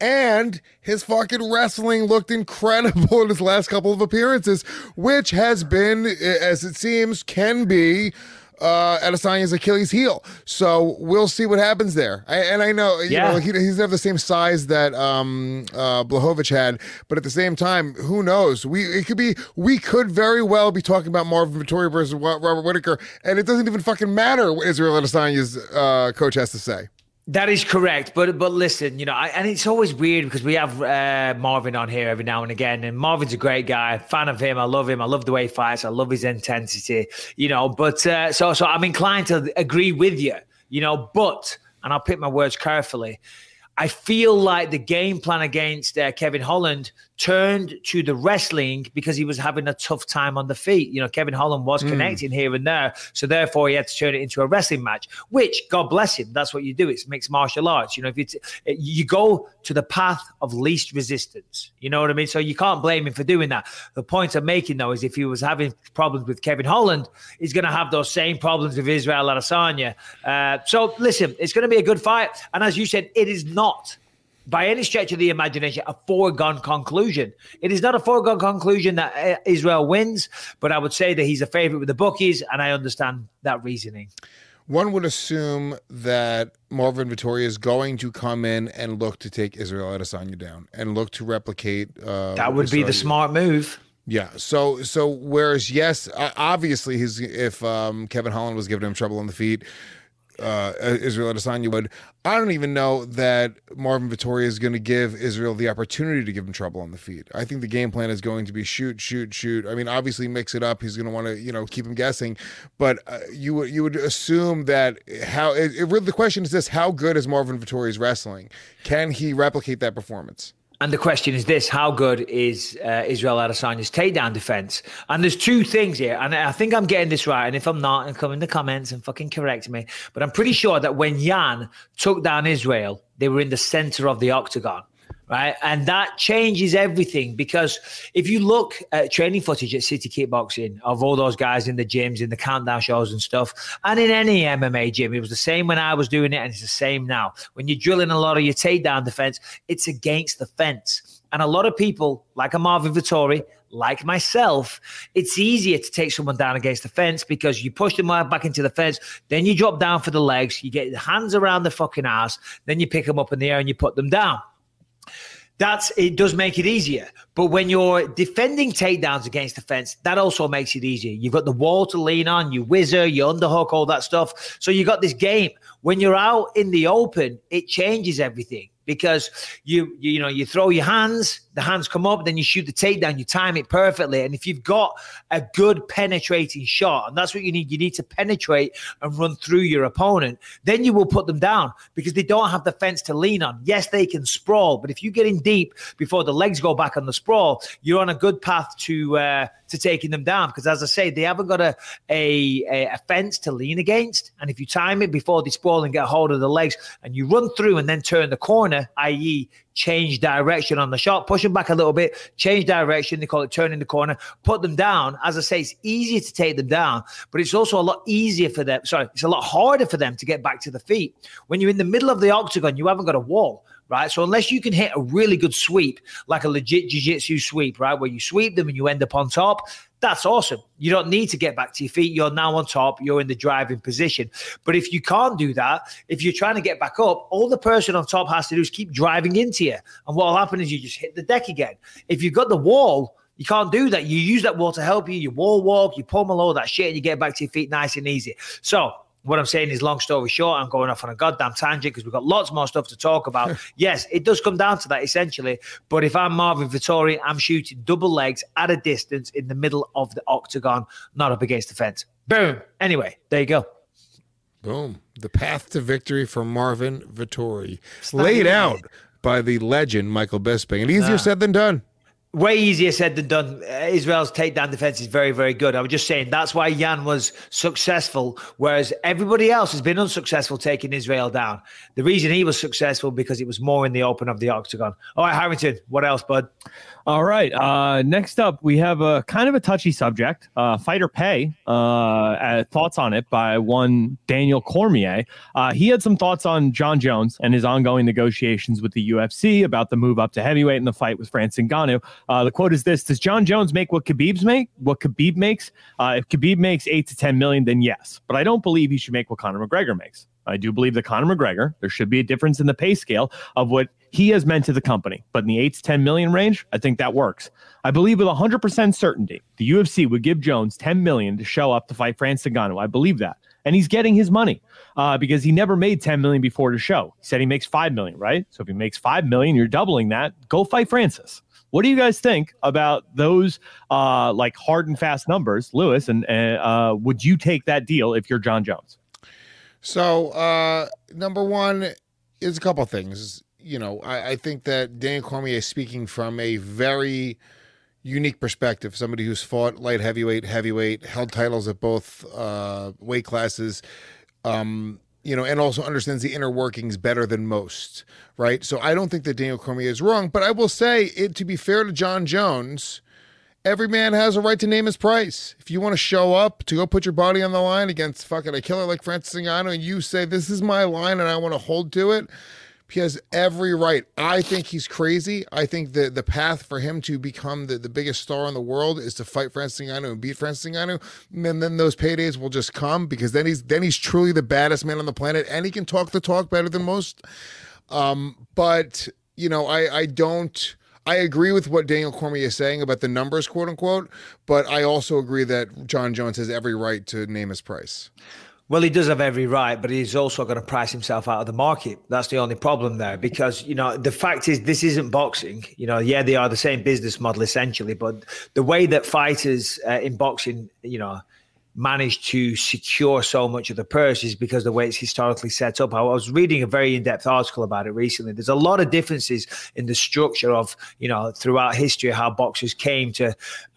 and his fucking wrestling looked incredible in his last couple of appearances, which has been, as it seems, can be uh, Adesanya's Achilles heel. So we'll see what happens there. I, and I know, you yeah. know, like he, he doesn't have the same size that um, uh, Blachowicz had, but at the same time, who knows? We it could be we could very well be talking about Marvin Vettori versus Robert Whittaker, and it doesn't even fucking matter what Israel Adesanya's uh, coach has to say. That is correct, but but listen, you know, I, and it's always weird because we have uh, Marvin on here every now and again, and Marvin's a great guy, fan of him. I love him. I love the way he fights. I love his intensity, you know. But uh, so so I'm inclined to agree with you, you know. But, and I'll pick my words carefully, I feel like the game plan against uh, Kevin Holland turned to the wrestling because he was having a tough time on the feet. You know, Kevin Holland was Mm. connecting here and there. So therefore he had to turn it into a wrestling match, which, God bless him, that's what you do. It's mixed martial arts. You know, if you, t- you go to the path of least resistance, you know what I mean? So you can't blame him for doing that. The point I'm making, though, is if he was having problems with Kevin Holland, he's going to have those same problems with Israel Adesanya. Uh, so listen, it's going to be a good fight. And as you said, it is not, by any stretch of the imagination, a foregone conclusion. It is not a foregone conclusion that uh, Israel wins, but I would say that he's a favorite with the bookies, and I understand that reasoning. One would assume that Marvin Vettori is going to come in and look to take Israel Adesanya down and look to replicate. Uh, that would be the smart move. Yeah. So, so whereas, yes, uh, obviously, his if um, Kevin Holland was giving him trouble on the feet, uh, Israel Adesanya would. I don't even know that Marvin Vettori is going to give Israel the opportunity to give him trouble on the feet. I think the game plan is going to be shoot, shoot, shoot. I mean, obviously mix it up. He's going to want to, you know, keep him guessing. But uh, you would you would assume that how it, it really, the question is this: how good is Marvin Vettori's wrestling? Can he replicate that performance? And the question is this: how good is uh, Israel Adesanya's takedown defense? And there's two things here, and I think I'm getting this right. And if I'm not, and come in the comments and fucking correct me. But I'm pretty sure that when Jan took down Israel, they were in the center of the octagon, right? And that changes everything, because if you look at training footage at City Kickboxing of all those guys in the gyms, in the countdown shows and stuff, and in any M M A gym, it was the same when I was doing it, and it's the same now. When you're drilling a lot of your takedown defense, it's against the fence. And a lot of people, like a Marvin Vettori, like myself, it's easier to take someone down against the fence because you push them back into the fence, then you drop down for the legs, you get your hands around the fucking ass, then you pick them up in the air and you put them down. That's, it does make it easier. But when you're defending takedowns against the fence, that also makes it easier. You've got the wall to lean on, you whizzer, you underhook, all that stuff. So you got this game. When you're out in the open, it changes everything. Because you, you, you know, you throw your hands, the hands come up, then you shoot the takedown, you time it perfectly. And if you've got a good penetrating shot, and that's what you need, you need to penetrate and run through your opponent, then you will put them down because they don't have the fence to lean on. Yes, they can sprawl, but if you get in deep before the legs go back on the sprawl, you're on a good path to uh, to taking them down. Because as I say, they haven't got a, a, a fence to lean against. And if you time it before they sprawl and get hold of the legs and you run through and then turn the corner, that is change direction on the shot, push them back a little bit, change direction. They call it turning the corner, put them down. As I say, it's easier to take them down, but it's also a lot easier for them. Sorry, it's a lot harder for them to get back to the feet. When you're in the middle of the octagon, you haven't got a wall, right? So unless you can hit a really good sweep, like a legit jiu-jitsu sweep, right, where you sweep them and you end up on top, that's awesome. You don't need to get back to your feet. You're now on top. You're in the driving position. But if you can't do that, if you're trying to get back up, all the person on top has to do is keep driving into you. And what will happen is you just hit the deck again. If you've got the wall, you can't do that. You use that wall to help you. You wall walk, you pummel all that shit, and you get back to your feet nice and easy. So what I'm saying is, long story short, I'm going off on a goddamn tangent because we've got lots more stuff to talk about. Yes, it does come down to that essentially. But if I'm Marvin Vettori, I'm shooting double legs at a distance in the middle of the octagon, not up against the fence. Boom. Anyway, there you go. Boom. The path to victory for Marvin Vettori, laid out by the legend Michael Bisping. And easier nah. said than done. Way easier said than done. Israel's takedown defense is very, very good. I was just saying that's why Jan was successful, whereas everybody else has been unsuccessful taking Israel down. The reason he was successful because it was more in the open of the octagon. All right, Harrington, what else, bud? All right. Uh, next up, we have a kind of a touchy subject, uh, fighter pay. Uh, uh, thoughts on it by one Daniel Cormier. Uh, he had some thoughts on John Jones and his ongoing negotiations with the U F C about the move up to heavyweight in the fight with Francis Ngannou. Uh, the quote is this: does John Jones make what Khabib's make? What Khabib makes? Uh, if Khabib makes eight to ten million, then yes. But I don't believe he should make what Conor McGregor makes. I do believe that Conor McGregor, there should be a difference in the pay scale of what he has meant to the company. But in the eight to ten million range, I think that works. I believe with one hundred percent certainty, the U F C would give Jones ten million to show up to fight Francis Ngannou. I believe that. And he's getting his money uh, because he never made ten million before to show. He said he makes five million, right? So if he makes five million, you're doubling that. Go fight Francis. What do you guys think about those uh, like hard and fast numbers, Lewis? And uh, would you take that deal if you're John Jones? So, uh, number one is a couple things. you know, I, I think that Daniel Cormier is speaking from a very unique perspective. Somebody who's fought light heavyweight, heavyweight, held titles at both uh, weight classes, um, you know, and also understands the inner workings better than most, right? So I don't think that Daniel Cormier is wrong, but I will say, it to be fair to John Jones, every man has a right to name his price. If you want to show up to go put your body on the line against fucking a killer like Francis Ngannou and you say, this is my line and I want to hold to it, he has every right. I think he's crazy. I think that the path for him to become the, the biggest star in the world is to fight Francis Ngannou and beat Francis Ngannou. And then those paydays will just come because then he's then he's truly the baddest man on the planet and he can talk the talk better than most. Um, but, you know, I, I don't... I agree with what Daniel Cormier is saying about the numbers, quote unquote, but I also agree that John Jones has every right to name his price. Well, he does have every right, but he's also going to price himself out of the market. That's the only problem there because, you know, the fact is this isn't boxing. You know, yeah, they are the same business model essentially, but the way that fighters uh, in boxing, you know, managed to secure so much of the purse is because the way it's historically set up. I was reading a very in-depth article about it recently. There's a lot of differences in the structure of, you know, throughout history, how boxers came to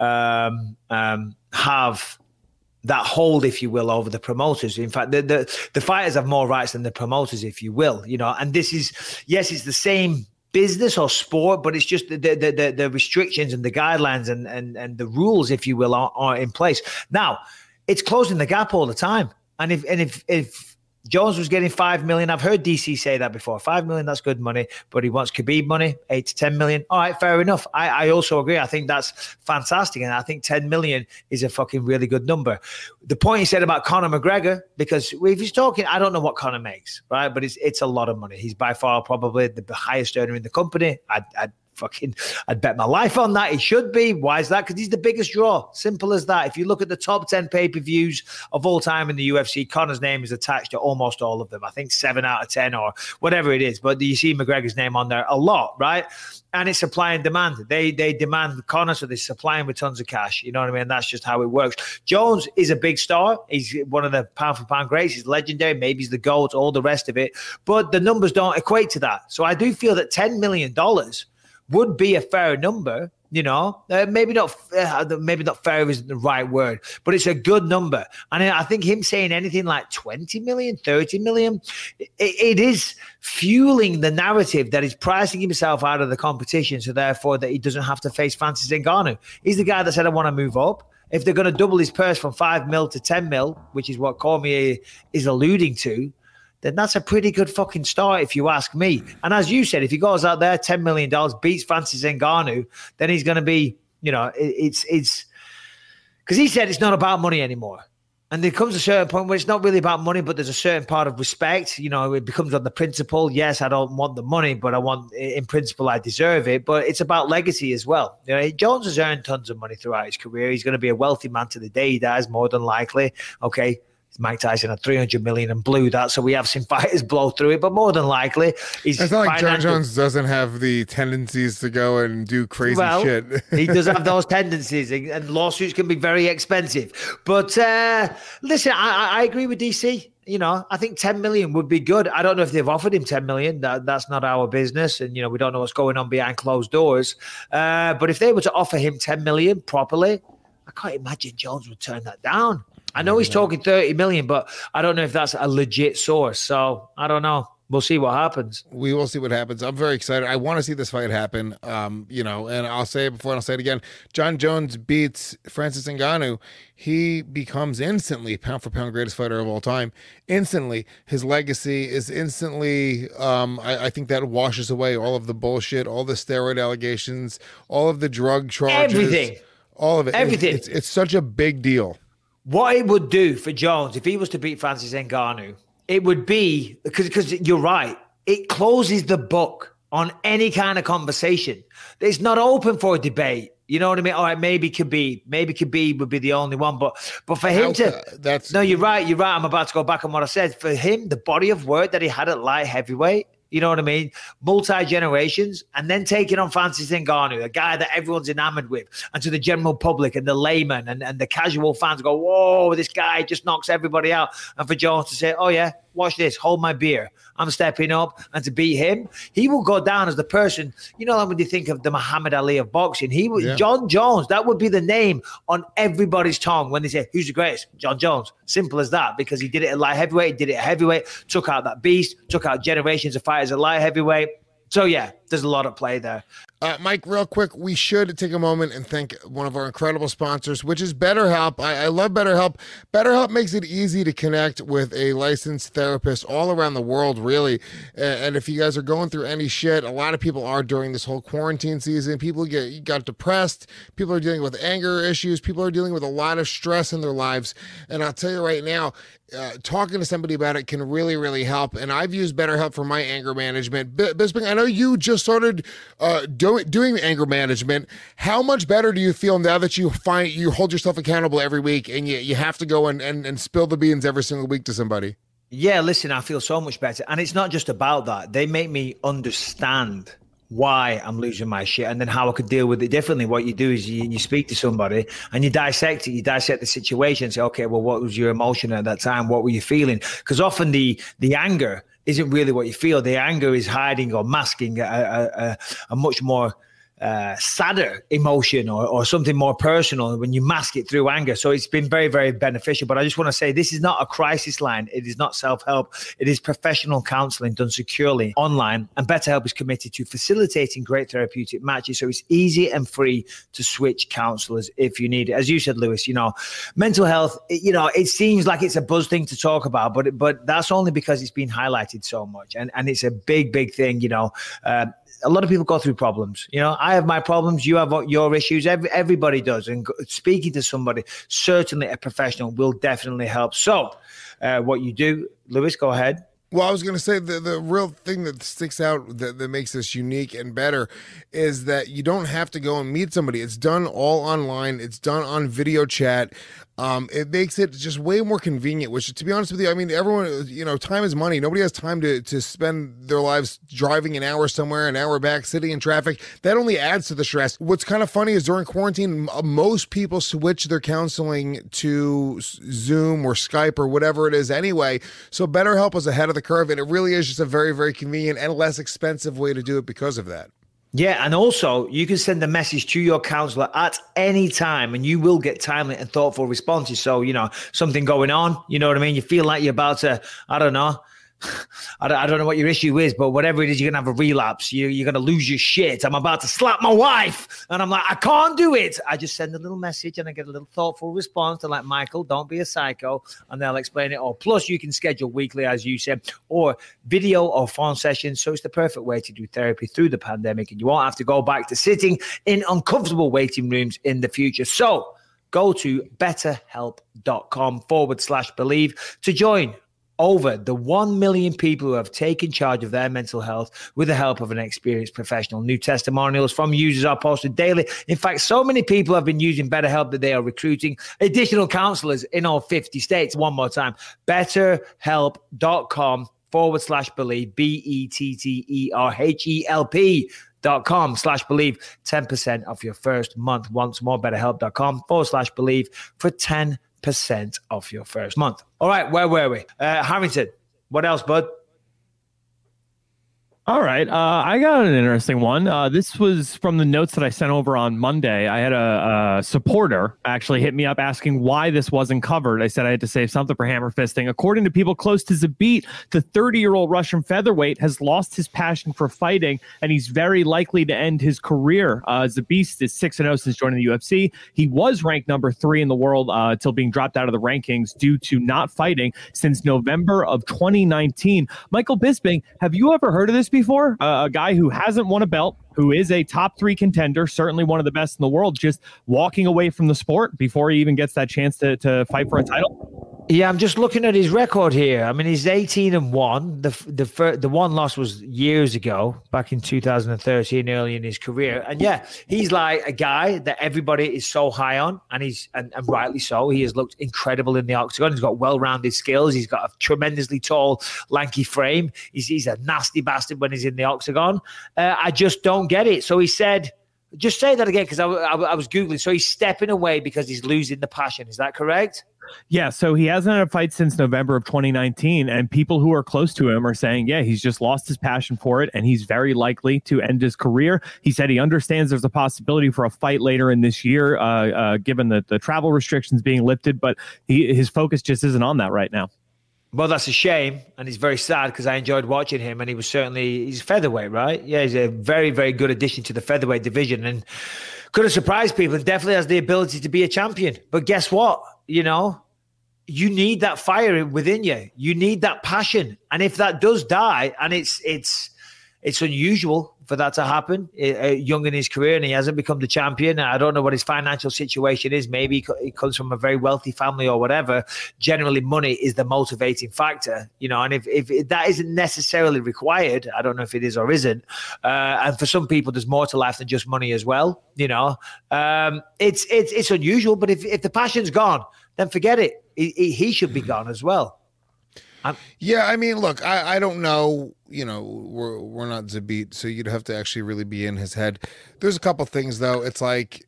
um, um, have that hold, if you will, over the promoters. In fact, the, the the fighters have more rights than the promoters, if you will, you know, and this is, yes, it's the same business or sport, but it's just the the the, the restrictions and the guidelines and, and, and the rules, if you will, are, are in place. Now, it's closing the gap all the time. And if and if if Jones was getting five million, I've heard D C say that before. Five million, that's good money, but he wants Khabib money, eight to ten million. All right, fair enough. I, I also agree. I think that's fantastic. And I think ten million is a fucking really good number. The point you said about Conor McGregor, because if he's talking, I don't know what Conor makes, right? But it's it's a lot of money. He's by far probably the highest earner in the company. I'd, I'd Fucking, I'd bet my life on that. He should be. Why is that? Because he's the biggest draw. Simple as that. If you look at the top ten pay-per-views of all time in the U F C, Conor's name is attached to almost all of them. I think seven out of ten or whatever it is. But you see McGregor's name on there a lot, right? And it's supply and demand. They they demand Conor, so they supply him with tons of cash. You know what I mean? That's just how it works. Jones is a big star. He's one of the pound for pound greats. He's legendary. Maybe he's the GOAT, all the rest of it. But the numbers don't equate to that. So I do feel that ten million dollars would be a fair number, you know, uh, maybe not, uh, maybe not fair isn't the right word, but it's a good number. And I think him saying anything like twenty million, thirty million, it, it is fueling the narrative that he's pricing himself out of the competition. So therefore that he doesn't have to face Francis Ngannou. He's the guy that said, I want to move up. If they're going to double his purse from five mil to ten mil, which is what Cormier is alluding to, then that's a pretty good fucking start, if you ask me. And as you said, if he goes out there, ten million dollars, beats Francis Ngannou, then he's going to be, you know, it, it's, it's, because he said it's not about money anymore. And there comes a certain point where it's not really about money, but there's a certain part of respect. You know, it becomes on the principle, yes, I don't want the money, but I want, in principle, I deserve it. But it's about legacy as well. You know, Jones has earned tons of money throughout his career. He's going to be a wealthy man to the day he dies, more than likely. Okay. Mike Tyson had three hundred million and blew that, so we have seen fighters blow through it, but more than likely he's it's not like John Jones doesn't have the tendencies to go and do crazy well, shit. He does have those tendencies, and lawsuits can be very expensive. But uh, listen, I, I agree with D C. You know, I think ten million would be good. I don't know if they've offered him ten million. That, that's not our business. And, you know, we don't know what's going on behind closed doors. Uh, but if they were to offer him ten million properly, I can't imagine Jones would turn that down. I know he's talking thirty million, but I don't know if that's a legit source. So I don't know. We'll see what happens. We will see what happens. I'm very excited. I want to see this fight happen. Um, you know, and I'll say it before and I'll say it again. John Jones beats Francis Ngannou. He becomes instantly pound for pound greatest fighter of all time. Instantly. His legacy is instantly, um, I, I think that washes away all of the bullshit, all the steroid allegations, all of the drug charges. Everything. All of it. Everything. It's, it's, it's such a big deal. What it would do for Jones, if he was to beat Francis Ngannou, it would be, because because you're right, it closes the book on any kind of conversation. It's not open for a debate. You know what I mean? All right, maybe Khabib, maybe Khabib would be the only one, but but for him How, to, uh, that's no, you're right, you're right. I'm about to go back on what I said. For him, the body of work that he had at light heavyweight, you know what I mean? Multi-generations, and then taking on Francis Ngannou, a guy that everyone's enamored with, and to the general public and the layman and, and the casual fans go, whoa, this guy just knocks everybody out. And for Jones to say, oh yeah, watch this, hold my beer. I'm stepping up, and to beat him, he will go down as the person, you know, when you think of the Muhammad Ali of boxing, he would, yeah. John Jones, that would be the name on everybody's tongue when they say, who's the greatest? John Jones. Simple as that, because he did it at light heavyweight, he did it at heavyweight, took out that beast, took out generations of fighters at light heavyweight. So, yeah, there's a lot at play there. Uh, Mike, real quick, we should take a moment and thank one of our incredible sponsors, which is BetterHelp. I, I love BetterHelp. BetterHelp makes it easy to connect with a licensed therapist all around the world, really. And, and if you guys are going through any shit, a lot of people are during this whole quarantine season. People get got depressed. People are dealing with anger issues. People are dealing with a lot of stress in their lives. And I'll tell you right now, Uh, talking to somebody about it can really, really help. And I've used BetterHelp for my anger management. B- Bisping, I know you just started uh, do- doing anger management. How much better do you feel now that you find you hold yourself accountable every week and you, you have to go and, and, and spill the beans every single week to somebody? Yeah, listen, I feel so much better. And it's not just about that. They make me understand why I'm losing my shit and then how I could deal with it differently. What you do is you, you speak to somebody and you dissect it. You dissect the situation and say, okay, well, what was your emotion at that time? What were you feeling? Because often the the anger isn't really what you feel. The anger is hiding or masking a, a, a, a much more uh, sadder emotion or, or something more personal when you mask it through anger. So it's been very, very beneficial. But I just want to say this is not a crisis line. It is not self-help. It is professional counseling done securely online. And BetterHelp is committed to facilitating great therapeutic matches. So it's easy and free to switch counselors if you need it. As you said, Lewis, you know, mental health, you know, it seems like it's a buzz thing to talk about, but but that's only because it's been highlighted so much. And, and it's a big, big thing, you know. Uh, a lot of people go through problems. You know, I have my problems. You have your issues. Every, everybody does. And speaking to somebody, certainly a professional, will definitely help. So uh, what you do, Lewis, go ahead. Well, I was going to say the, the real thing that sticks out that, that makes this unique and better is that you don't have to go and meet somebody. It's done all online. It's done on video chat. Um, it makes it just way more convenient, which, to be honest with you, I mean, everyone, you know, time is money. Nobody has time to, to spend their lives driving an hour somewhere, an hour back, sitting in traffic. That only adds to the stress. What's kind of funny is during quarantine, most people switch their counseling to Zoom or Skype or whatever it is anyway. So BetterHelp is ahead of the curve, and it really is just a very, very convenient and less expensive way to do it because of that. Yeah, and also you can send a message to your counselor at any time and you will get timely and thoughtful responses. So, you know, something going on, you know what I mean? You feel like you're about to, I don't know, I don't, I don't know what your issue is, but whatever it is, you're going to have a relapse. You, you're going to lose your shit. I'm about to slap my wife. And I'm like, I can't do it. I just send a little message and I get a little thoughtful response. They're like, Michael, don't be a psycho. And they'll explain it all. Plus, you can schedule weekly, as you said, or video or phone sessions. So it's the perfect way to do therapy through the pandemic. And you won't have to go back to sitting in uncomfortable waiting rooms in the future. So go to betterhelp.com forward slash believe to join over the one million people who have taken charge of their mental health with the help of an experienced professional. New testimonials from users are posted daily. In fact, so many people have been using BetterHelp that they are recruiting additional counselors in all fifty states. One more time, betterhelp.com forward slash believe, B E T T E R H E L P dot com slash believe, ten percent off your first month. Once more, betterhelp.com forward slash believe for ten percent off your first month. All right, where were we? Uh, Harrington, what else, bud? All right. Uh, I got an interesting one. Uh, this was from the notes that I sent over on Monday. I had a, a supporter actually hit me up asking why this wasn't covered. I said I had to save something for Hammer Fisting. According to people close to Zabit, the thirty-year-old Russian featherweight has lost his passion for fighting, and he's very likely to end his career. Uh, Zabit is six and oh since joining the U F C. He was ranked number three in the world uh, until being dropped out of the rankings due to not fighting since November of twenty nineteen. Michael Bisping, have you ever heard of this before? Uh, a guy who hasn't won a belt, who is a top three contender, certainly one of the best in the world, just walking away from the sport before he even gets that chance to, to fight for a title? Yeah, I'm just looking at his record here. I mean, he's eighteen and one. The the fir- the one loss was years ago, back in two thousand thirteen, early in his career. And yeah, he's like a guy that everybody is so high on, and he's and, and rightly so. He has looked incredible in the octagon. He's got well-rounded skills. He's got a tremendously tall, lanky frame. He's he's a nasty bastard when he's in the octagon. Uh, I just don't get it. So he said, just say that again, because I, I, I was Googling. So he's stepping away because he's losing the passion. Is that correct? Yeah, so he hasn't had a fight since November of twenty nineteen, and people who are close to him are saying, yeah, he's just lost his passion for it, and he's very likely to end his career. He said he understands there's a possibility for a fight later in this year, uh, uh, given the, the travel restrictions being lifted, but he, his focus just isn't on that right now. Well, that's a shame, and it's very sad because I enjoyed watching him, and he was certainly, he's featherweight, right? Yeah, he's a very, very good addition to the featherweight division, and could have surprised people, and definitely has the ability to be a champion. But guess what? You know, you need that fire within you. You need that passion. And if that does die, and it's it's it's unusual for that to happen, uh, young in his career, and he hasn't become the champion. I don't know what his financial situation is. Maybe he comes from a very wealthy family or whatever. Generally, money is the motivating factor, you know, and if, if that isn't necessarily required, I don't know if it is or isn't. Uh, and for some people, there's more to life than just money as well, you know. Um, it's, it's, it's unusual, but if, if the passion's gone, then forget it. He, he should be gone as well. I'm, yeah, I mean, look, I, I don't know, you know, we're we're not Zabit, so you'd have to actually really be in his head. There's a couple things, though. It's like,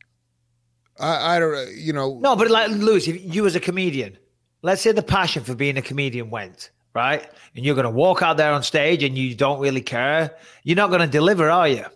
I, I don't, you know. No, but like, Lewis, if you as a comedian, let's say the passion for being a comedian went, right? And you're going to walk out there on stage and you don't really care. You're not going to deliver, are you?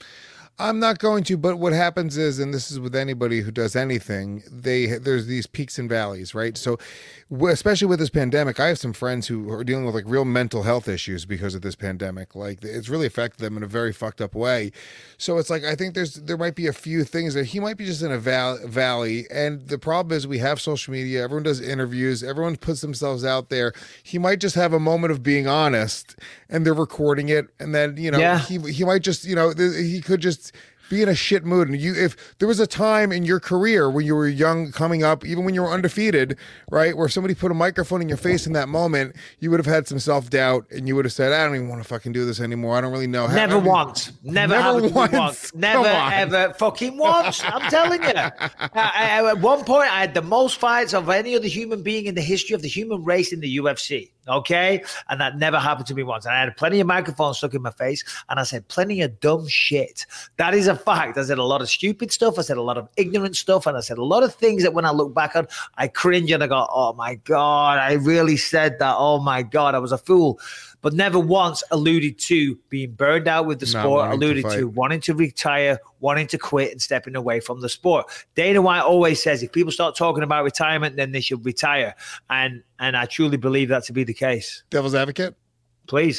I'm not going to, but what happens is, and this is with anybody who does anything, they there's these peaks and valleys, right? So especially with this pandemic, I have some friends who are dealing with like real mental health issues because of this pandemic. Like it's really affected them in a very fucked up way. So it's like, I think there's, there might be a few things that he might be just in a val- valley. And the problem is we have social media, everyone does interviews, everyone puts themselves out there. He might just have a moment of being honest and they're recording it. And then, you know, yeah. he, he might just, you know, th- he could just be in a shit mood. And you, if there was a time in your career when you were young coming up, even when you were undefeated, right, where somebody put a microphone in your face in that moment, you would have had some self-doubt and you would have said, I don't even want to fucking do this anymore. I don't really know how. Never I mean, once. Never, never once. once. Never, ever fucking once. I'm telling you. I, I, at one point, I had the most fights of any other human being in the history of the human race in the U F C. Okay. And that never happened to me once. And I had plenty of microphones stuck in my face and I said plenty of dumb shit. That is a fact. I said a lot of stupid stuff. I said a lot of ignorant stuff. And I said a lot of things that when I look back on, I cringe and I go, oh my God, I really said that. Oh my God, I was a fool. But never once alluded to being burned out with the sport, alluded to, to wanting to retire, wanting to quit and stepping away from the sport. Dana White always says if people start talking about retirement, then they should retire. And and I truly believe that to be the case. Devil's advocate? Please.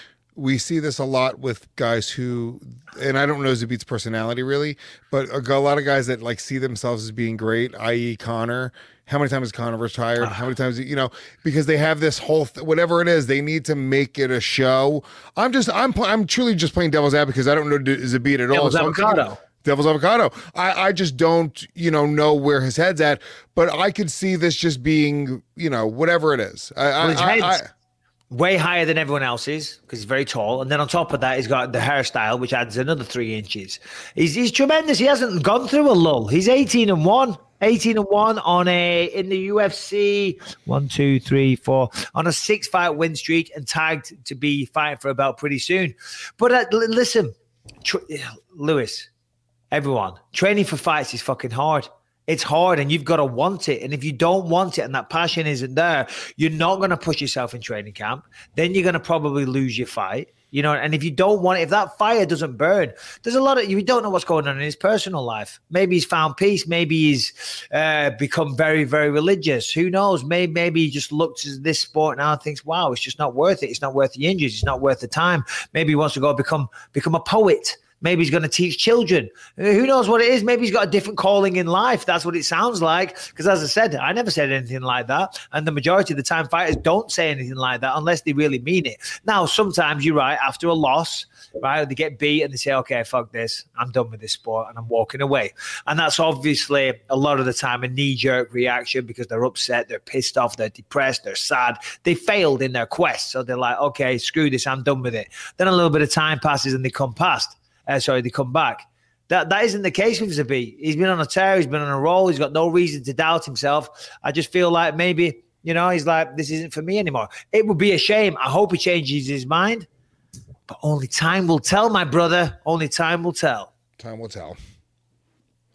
We see this a lot with guys who, and I don't know Zabit's personality really, but a lot of guys that like see themselves as being great, that is. Conor. How many times has Conor retired? How many times, you know, because they have this whole, th- whatever it is, they need to make it a show. I'm just, I'm, I'm truly just playing devil's advocate because I don't know Zabit at all. Devil's so avocado. Devil's avocado. I, I just don't, you know, know where his head's at, but I could see this just being, you know, whatever it is. I, well, his I, head's I, way higher than everyone else's because he's very tall. And then on top of that, he's got the hairstyle, which adds another three inches. He's, he's tremendous. He hasn't gone through a lull. He's eighteen and one. eighteen and one on a in the U F C one, two, three, four on a six fight win streak and tagged to be fighting for a belt pretty soon. But uh, l- listen, tr- Lewis, everyone, training for fights is fucking hard. It's hard and you've got to want it. And if you don't want it and that passion isn't there, you're not going to push yourself in training camp. Then you're going to probably lose your fight. You know, and if you don't want it, if that fire doesn't burn, there's a lot of, you don't know what's going on in his personal life. Maybe he's found peace. Maybe he's uh, become very, very religious. Who knows? Maybe, maybe he just looks at this sport now and thinks, wow, it's just not worth it. It's not worth the injuries. It's not worth the time. Maybe he wants to go become, become a poet. Maybe he's going to teach children. Who knows what it is? Maybe he's got a different calling in life. That's what it sounds like. Because as I said, I never said anything like that. And the majority of the time, fighters don't say anything like that unless they really mean it. Now, sometimes you're right. After a loss, right, they get beat and they say, okay, fuck this. I'm done with this sport and I'm walking away. And that's obviously a lot of the time a knee-jerk reaction because they're upset, they're pissed off, they're depressed, they're sad. They failed in their quest. So they're like, okay, screw this. I'm done with it. Then a little bit of time passes and they come past. Uh, sorry, they come back. That that isn't the case with Zabit. He's been on a tear. He's been on a roll. He's got no reason to doubt himself. I just feel like maybe, you know, he's like, this isn't for me anymore. It would be a shame. I hope he changes his mind. But only time will tell, my brother. Only time will tell. Time will tell.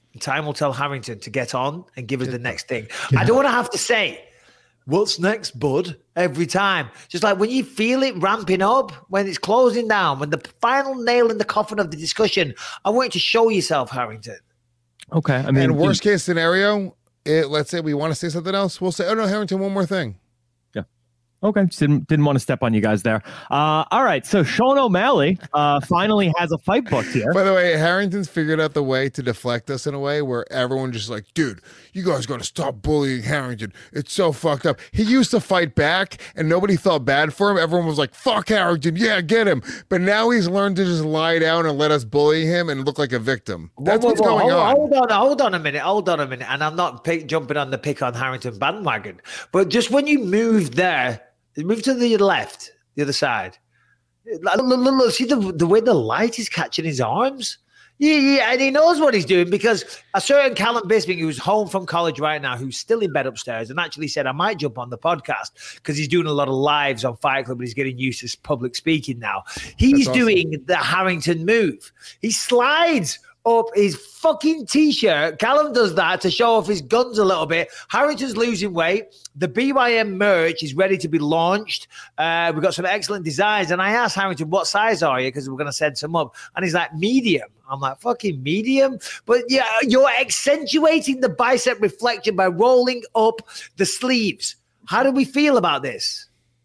Time will tell Harrington to get on and give us the next thing. I don't want to have to say, what's next, bud? Every time. Just like when you feel it ramping up, when it's closing down, when the final nail in the coffin of the discussion, I want you to show yourself, Harrington. Okay. I mean, and worst case scenario, it, let's say we want to say something else. We'll say, oh, no, Harrington, one more thing. Okay, just didn't, didn't want to step on you guys there. Uh, all right, so Sean O'Malley uh, finally has a fight booked here. By the way, Harrington's figured out the way to deflect us in a way where everyone just like, dude, you guys got to stop bullying Harrington. It's so fucked up. He used to fight back, and nobody felt bad for him. Everyone was like, fuck Harrington, yeah, get him. But now he's learned to just lie down and let us bully him and look like a victim. That's whoa, whoa, what's whoa, going hold, on. Hold on, hold on a minute, hold on a minute. And I'm not pick, jumping on the pick on Harrington bandwagon, but just when you move there, move to the left, the other side. Look, look, look, see the, the way the light is catching his arms? Yeah, yeah, and he knows what he's doing because a certain Callum Bisping who's home from college right now, who's still in bed upstairs and actually said, I might jump on the podcast because he's doing a lot of lives on Fight Club and he's getting used to public speaking now. He's awesome. Doing the Harrington move. He slides up his fucking t-shirt. Callum does that to show off his guns a little bit. Harrington's losing weight. The B Y M merch is ready to be launched. Uh, we've got some excellent designs. And I asked Harrington, what size are you? Because we're going to send some up. And he's like, medium. I'm like, fucking medium? But yeah, you're accentuating the bicep reflection by rolling up the sleeves. How do we feel about this?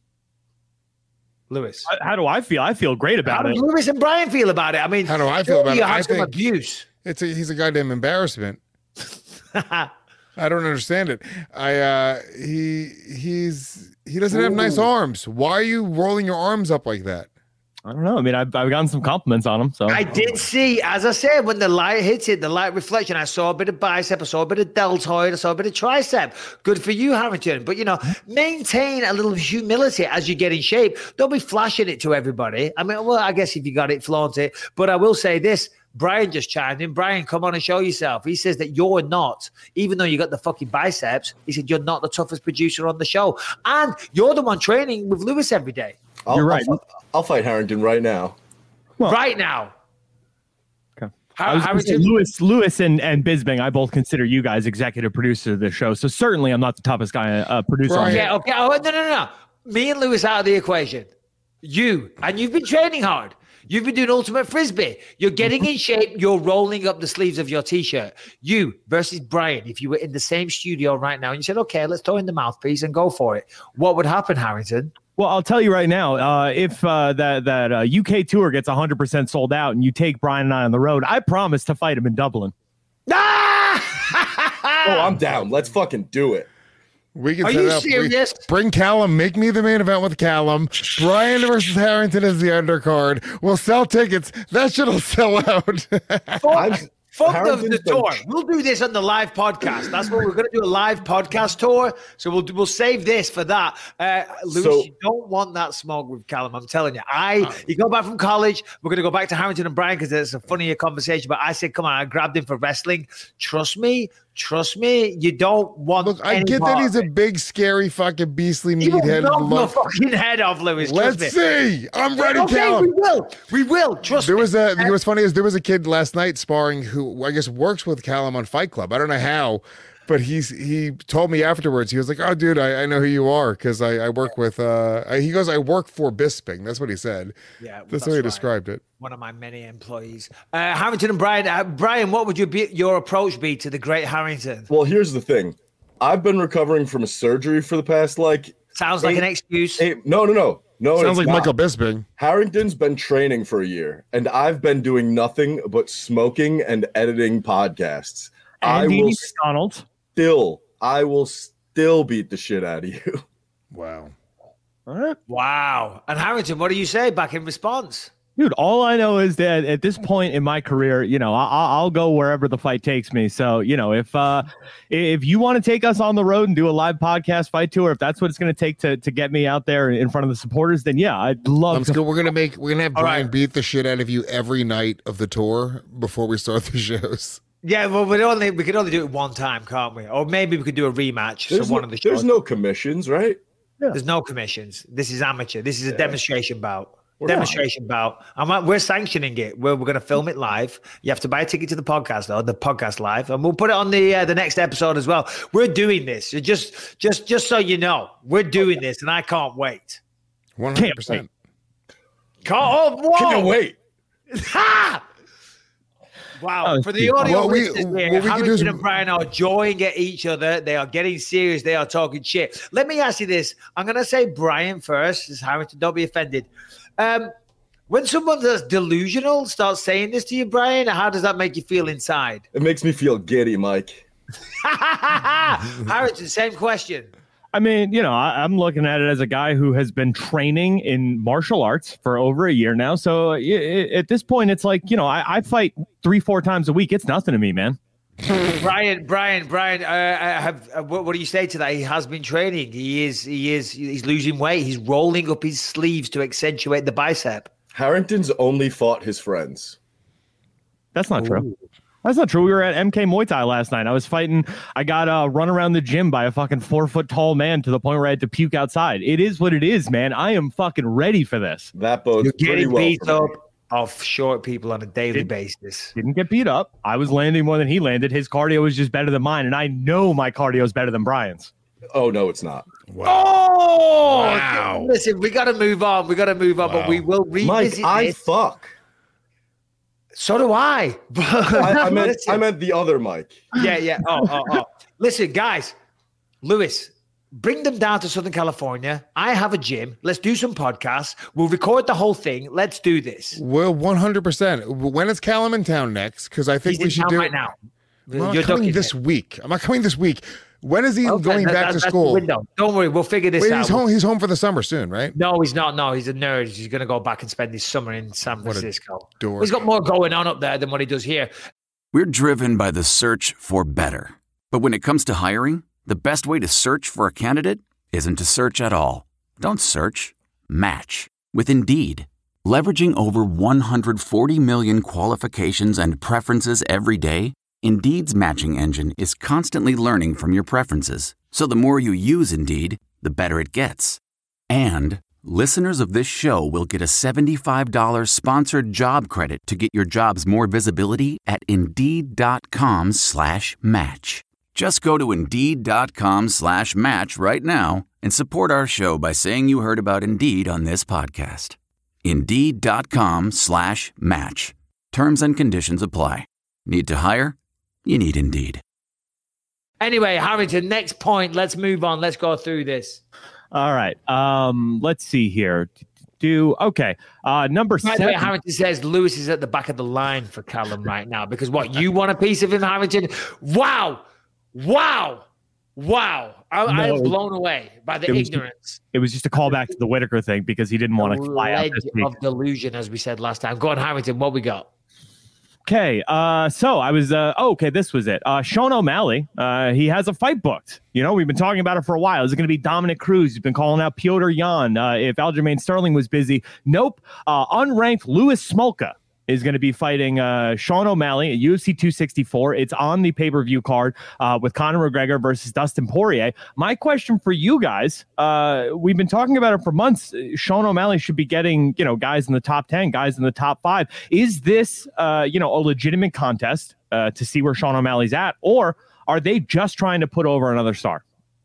Lewis. How do I feel? I feel great about How it. do Lewis and Brian feel about it? I mean, how do I feel about it? I some think abuse. It's a, he's a goddamn embarrassment. I don't understand it. I uh, he he's he doesn't have nice arms. Why are you rolling your arms up like that? I don't know. I mean, I've, I've gotten some compliments on him. So I did see, as I said, when the light hits it, the light reflection, I saw a bit of bicep, I saw a bit of deltoid, I saw a bit of tricep. Good for you, Harrington. But, you know, maintain a little humility as you get in shape. Don't be flashing it to everybody. I mean, well, I guess if you got it, flaunt it. But I will say this. Brian just chimed in. Brian, come on and show yourself. He says that you're not, even though you got the fucking biceps, he said you're not the toughest producer on the show. And you're the one training with Lewis every day. I'll, You're right. I'll, I'll fight Harrington right now. Well, right now. Okay. How, I was gonna say, Lewis, Lewis, and and Bisbing, I both consider you guys executive producers of this show. So certainly, I'm not the toughest guy uh, producer. Right. On Yeah. Okay. Oh, no, no, no. Me and Lewis out of the equation. You and you've been training hard. You've been doing ultimate frisbee. You're getting in shape. You're rolling up the sleeves of your t-shirt. You versus Brian. If you were in the same studio right now and you said, "Okay, let's throw in the mouthpiece and go for it," what would happen, Harrington? Well, I'll tell you right now, uh, if uh, that that uh, U K tour gets one hundred percent sold out and you take Brian and I on the road, I promise to fight him in Dublin. Ah! Oh, I'm down. Let's fucking do it. We can Are set you it up. serious? We, bring Callum. Make me the main event with Callum. Brian versus Harrington is the undercard. We'll sell tickets. That shit'll sell out. I'm, Fuck the, Harrington's the been- tour. We'll do this on the live podcast. That's what we're going to do, a live podcast tour. So we'll we'll save this for that. Uh, Lewis, So- you don't want that smoke with Callum. I'm telling you. I you go back from college. We're going to go back to Harrington and Brian because it's a funnier conversation. But I said, come on, I grabbed him for wrestling. Trust me. Trust me. You don't want. Look, I any get part that he's of a it. big, scary, fucking beastly You will meathead. knock your Look, fucking head off, Lewis. Trust let's me. see. I'm ready, Okay, Callum. we will. We will. Trust There me. was a. You know what's funny is there was a kid last night sparring who I guess works with Callum on Fight Club. I don't know how, but he's he told me afterwards. He was like, "Oh, dude, I, I know who you are because I, I work with." Uh, I, he goes, "I work for Bisping." That's what he said. Yeah, that's, that's the way he right. described it. One of my many employees. Uh, Harrington and Brian. Uh, Brian, what would your be, your approach be to the great Harrington? Well, here's the thing. I've been recovering from a surgery for the past like Sounds like eight- an excuse. eight, no, no, no, no. Sounds it's like not. Michael Bisping. Harrington's been training for a year, and I've been doing nothing but smoking and editing podcasts. I And will eating McDonald's. still, I will still beat the shit out of you. Wow. All right. Wow. And Harrington, what do you say back in response? Dude, all I know is that at this point in my career, you know, I, I'll go wherever the fight takes me. So, you know, if uh, if you want to take us on the road and do a live podcast fight tour, if that's what it's going to take to to get me out there in front of the supporters, then yeah, I'd love I'm to. scared we're gonna make we're gonna have All Brian right. beat the shit out of you every night of the tour before we start the shows. Yeah, well, we only we could only do it one time, can't we? Or maybe we could do a rematch. There's, so one no, of the shows. there's no commissions, right? There's no commissions. This is amateur. This is a demonstration bout. Demonstration bout. I'm, we're sanctioning it. We're, we're going to film it live. You have to buy a ticket to the podcast, though, the podcast live, and we'll put it on the uh, the next episode as well. We're doing this. Just just just so you know, we're doing this, and I can't wait. one hundred percent. Can't, oh, whoa. Can't wait. Ha! Wow. Oh, For the audio what we- listeners what here, we can do is- Harrington and Brian are joying at each other. They are getting serious. They are talking shit. Let me ask you this. I'm going to say Brian first. This Harrington, don't be offended. Um, when someone that's delusional starts saying this to you, Brian, how does that make you feel inside? It makes me feel giddy, Mike. Harrington, same question. I mean, you know, I, I'm looking at it as a guy who has been training in martial arts for over a year now. So i i at this point, it's like, you know, I, I fight three, four times a week. It's nothing to me, man. Brian, Brian, Brian, uh, I have uh, what, what do you say to that? He has been training. He is, he is, he's losing weight. He's rolling up his sleeves to accentuate the bicep. Harrington's only fought his friends. That's not true. That's not true. We were at M K Muay Thai last night. I was fighting. I got uh, run around the gym by a fucking four foot tall man to the point where I had to puke outside. It is what it is, man. I am fucking ready for this. That bodes You're pretty getting well beat for up me. of short people on a daily Did- basis. Didn't get beat up. I was landing more than he landed. His cardio was just better than mine, and I know my cardio is better than Brian's. Oh, no, it's not. Oh, Wow. listen, we got to move on. We got to move on, but we will Mike, revisit I this. fuck. So do I. I, I, meant, Listen. I meant the other Mike. Yeah, yeah. Oh, oh, oh. Listen, guys, Lewis, bring them down to Southern California. I have a gym. Let's do some podcasts. We'll record the whole thing. Let's do this. Well, one hundred percent. When is Callum in town next? Because I think He's we in should town do right it now. I'm not You're coming ducking this it. week. I'm not coming this week. When is he Okay, going that- back that- to that's the school? window. Don't worry, we'll figure this Wait, out. he's home. He's home for the summer soon, right? No, he's not. No, he's a nerd. He's going to go back and spend his summer in San What a Francisco. dork. He's got more going on up there than what he does here. We're driven by the search for better. But when it comes to hiring, the best way to search for a candidate isn't to search at all. Don't search, match with Indeed. Leveraging over one hundred forty million qualifications and preferences every day, Indeed's matching engine is constantly learning from your preferences. So the more you use Indeed, the better it gets. And listeners of this show will get a seventy-five dollars sponsored job credit to get your jobs more visibility at Indeed.com slash match. Just go to Indeed.com slash match right now and support our show by saying you heard about Indeed on this podcast. Indeed.com slash match. Terms and conditions apply. Need to hire? You need Indeed. Anyway, Harrington, next point. Let's move on. Let's go through this. All right. Um, let's see here. Do okay. Uh, number By the way, seven. Harrington says Lewis is at the back of the line for Callum right now because what, you want a piece of him, Harrington? Wow. Wow. Wow. I, I am No. blown away by the It was- ignorance. It was just a callback to the Whitaker thing because he didn't want to fly out Ledge this week. of delusion, as we said last time. Go on, Harrington. What we got? Okay, uh, so I was, uh, oh, okay, this was it. Uh, Sean O'Malley, uh, he has a fight booked. You know, we've been talking about it for a while. Is it going to be Dominic Cruz? He's been calling out Piotr Jan. Uh, if Aljamain Sterling was busy, nope. Uh, unranked Louis Smolka is going to be fighting uh, Sean O'Malley at U F C two sixty-four. It's on the pay-per-view card uh, with Conor McGregor versus Dustin Poirier. My question for you guys, uh, we've been talking about it for months. Sean O'Malley should be getting, you know, guys in the top ten, guys in the top five. Is this, uh, you know, a legitimate contest uh, to see where Sean O'Malley's at? Or are they just trying to put over another star?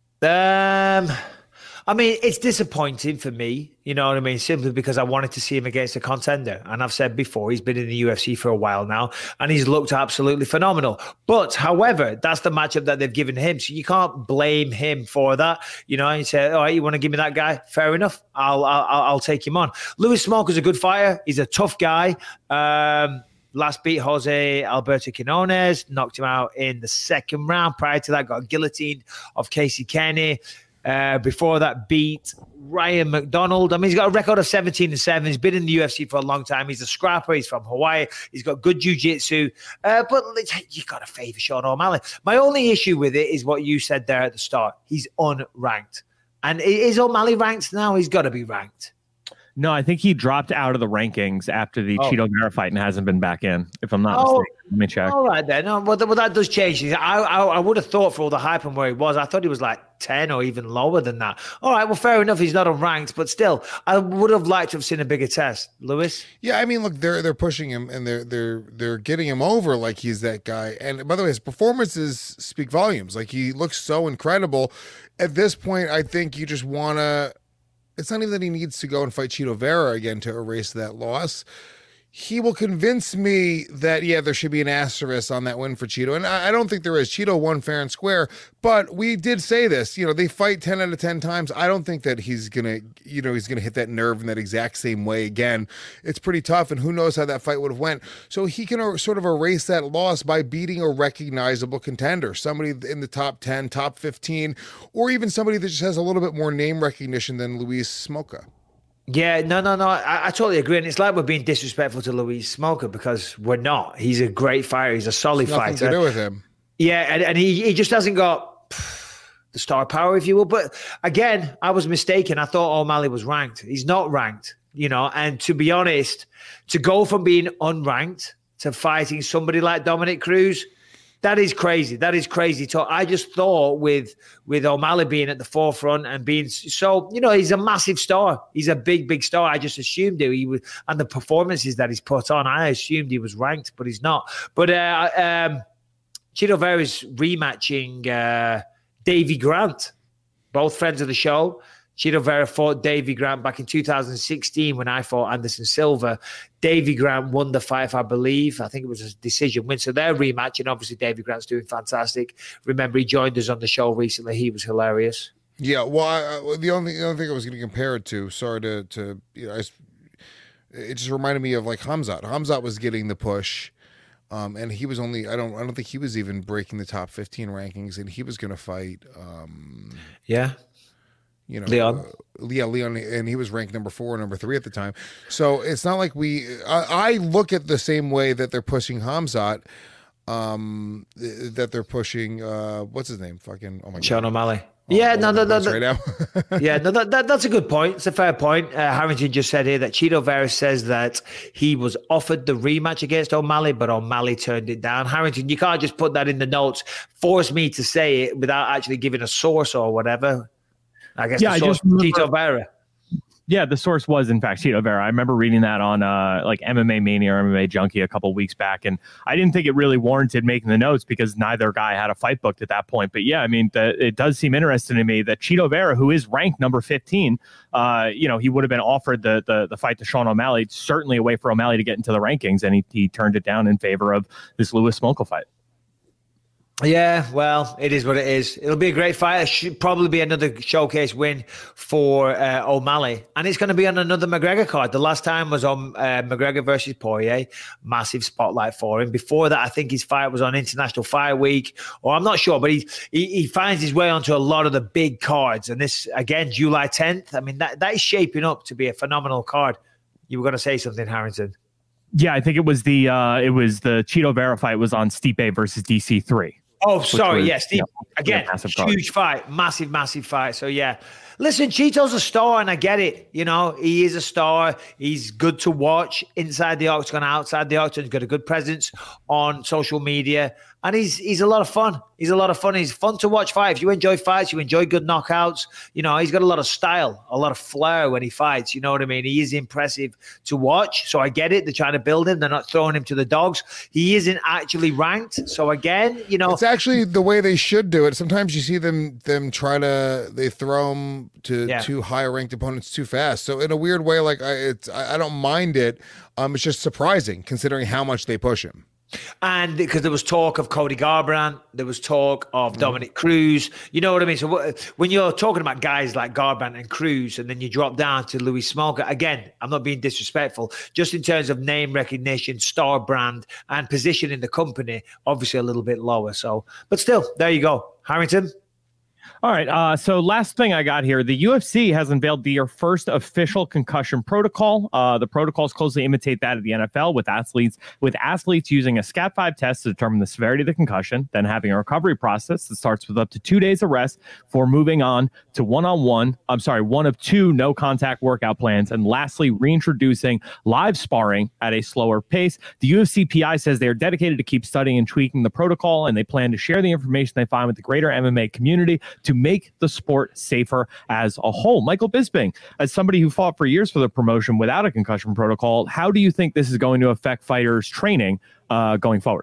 Um, I mean, it's disappointing for me, you know what I mean? Simply because I wanted to see him against a contender. And I've said before, he's been in the U F C for a while now, and he's looked absolutely phenomenal. But, however, that's the matchup that they've given him. So you can't blame him for that. You know, you say, all right, you want to give me that guy? Fair enough. I'll I'll, I'll take him on. Louis Smolka's a good fighter. He's a tough guy. Um, Last beat Jose Alberto Quinones, knocked him out in the second round. Prior to that, got a guillotine of Casey Kenny. Uh, before that, beat Ryan McDonald. I mean, he's got a record of seventeen and seven. He's been in the U F C for a long time. He's a scrapper. He's from Hawaii. He's got good jiu-jitsu. Uh, but you got to favor Sean O'Malley. My only issue with it is what you said there at the start. He's unranked. And is O'Malley ranked now? He's got to be ranked. No, I think he dropped out of the rankings after the Oh. Cheeto Vera fight and hasn't been back in, if I'm not Oh. mistaken. Let me check. All right then. No, well, th- well, that does change things. I, I I would have thought for all the hype and where he was, I thought he was like ten or even lower than that. All right, well, fair enough. He's not unranked, but still, I would have liked to have seen a bigger test. Lewis? Yeah, I mean, look, they're they're pushing him and they're they're they're getting him over like he's that guy. And by the way, his performances speak volumes. Like he looks so incredible. At this point, I think you just wanna. It's not even that he needs to go and fight Cheeto Vera again to erase that loss. He will convince me that, yeah, there should be an asterisk on that win for Cheeto. And I, I don't think there is. Cheeto won fair and square, but we did say this, you know, they fight ten out of ten times. I don't think that he's going to, you know, he's going to hit that nerve in that exact same way again. It's pretty tough, and who knows how that fight would have went. So he can er- sort of erase that loss by beating a recognizable contender, somebody in the top ten, top fifteen, or even somebody that just has a little bit more name recognition than Luis Smolka. Yeah, no, no, no. I, I totally agree. And it's like we're being disrespectful to Luis Smolka because we're not. He's a great fighter. He's a solid Nothing fighter. to do with him. Yeah, and, and he, he just hasn't got pff, the star power, if you will. But again, I was mistaken. I thought O'Malley was ranked. He's not ranked, you know. And to be honest, to go from being unranked to fighting somebody like Dominic Cruz, that is crazy. That is crazy talk. I just thought with with O'Malley being at the forefront and being so, you know, he's a massive star. He's a big, big star. I just assumed he was, and the performances that he's put on, I assumed he was ranked, but he's not. But uh, um, Cheeto Vera is rematching uh, Davy Grant, both friends of the show. Cheeto Vera fought Davy Grant back in two thousand sixteen when I fought Anderson Silva. Davy Grant won the fight, I believe. I think it was a decision win. So they're rematching. Obviously, Davy Grant's doing fantastic. Remember, he joined us on the show recently. He was hilarious. Yeah, well, I, the only the only thing I was going to compare it to, sorry to to you know, I, it just reminded me of like Hamzat. Hamzat was getting the push, um, and he was only I don't I don't think he was even breaking the top fifteen rankings, and he was going to fight. Um, yeah. You know, Leon. Uh, yeah, Leon, and he was ranked number four or number three at the time. So it's not like we. I, I look at the same way that they're pushing Hamzat, um, that they're pushing. Uh, what's his name? Fucking. Oh my God. Sean O'Malley. Oh, yeah, no, no, no, no. Right now. yeah, no, that, that, that's a good point. It's a fair point. Uh, Harrington just said here that Cheeto Vera says that he was offered the rematch against O'Malley, but O'Malley turned it down. Harrington, you can't just put that in the notes, force me to say it without actually giving a source or whatever. I guess yeah, the source I just Cheeto Vera. Yeah, the source was in fact Cheeto Vera. I remember reading that on uh, like M M A Mania or M M A Junkie a couple weeks back, and I didn't think it really warranted making the notes because neither guy had a fight booked at that point. But yeah, I mean, the, it does seem interesting to me that Cheeto Vera, who is ranked number fifteen, uh, you know, he would have been offered the, the the fight to Sean O'Malley, certainly a way for O'Malley to get into the rankings, and he he turned it down in favor of this Luis Smolka fight. Yeah, well, it is what it is. It'll be a great fight. It should probably be another showcase win for uh, O'Malley. And it's going to be on another McGregor card. The last time was on uh, McGregor versus Poirier. Massive spotlight for him. Before that, I think his fight was on International Fight Week. Or I'm not sure, but he, he he finds his way onto a lot of the big cards. And this, again, July tenth. I mean, that, that is shaping up to be a phenomenal card. You were going to say something, Harrington. Yeah, I think it was the uh, it was the Cheeto Vera fight was on Stipe versus D C three. Oh, sorry. Was, yes. Yeah, again, huge fight. Massive, massive fight. So, yeah. Listen, Cheeto's a star, and I get it. You know, he is a star. He's good to watch inside the octagon, outside the octagon. He's got a good presence on social media. And he's he's a lot of fun. He's a lot of fun. He's fun to watch fight. If you enjoy fights, you enjoy good knockouts. You know, he's got a lot of style, a lot of flair when he fights. You know what I mean? He is impressive to watch. So I get it. They're trying to build him. They're not throwing him to the dogs. He isn't actually ranked. So again, you know. It's actually the way they should do it. Sometimes you see them them try to, they throw him to Yeah. too high ranked opponents too fast. So in a weird way, like I, it's, I I don't mind it. Um, It's just surprising considering how much they push him. And because there was talk of Cody Garbrandt, there was talk of Dominic Cruz. You know what I mean? So wh- when you're talking about guys like Garbrandt and Cruz, and then you drop down to Luis Smolka, again, I'm not being disrespectful, just in terms of name recognition, star brand, and position in the company, obviously a little bit lower. So, but still, there you go. Harrington? All right. Uh, so last thing I got here, the U F C has unveiled their first official concussion protocol. Uh, the protocols closely imitate that of the N F L, with athletes with athletes using a SCAT five test to determine the severity of the concussion, then having a recovery process that starts with up to two days of rest for moving on to one-on-one, I'm sorry, one of two no-contact workout plans, and lastly, reintroducing live sparring at a slower pace. The U F C P I says they are dedicated to keep studying and tweaking the protocol, and they plan to share the information they find with the greater M M A community to make the sport safer as a whole. Michael Bisping, as somebody who fought for years for the promotion without a concussion protocol, how do you think this is going to affect fighters' training uh, going forward?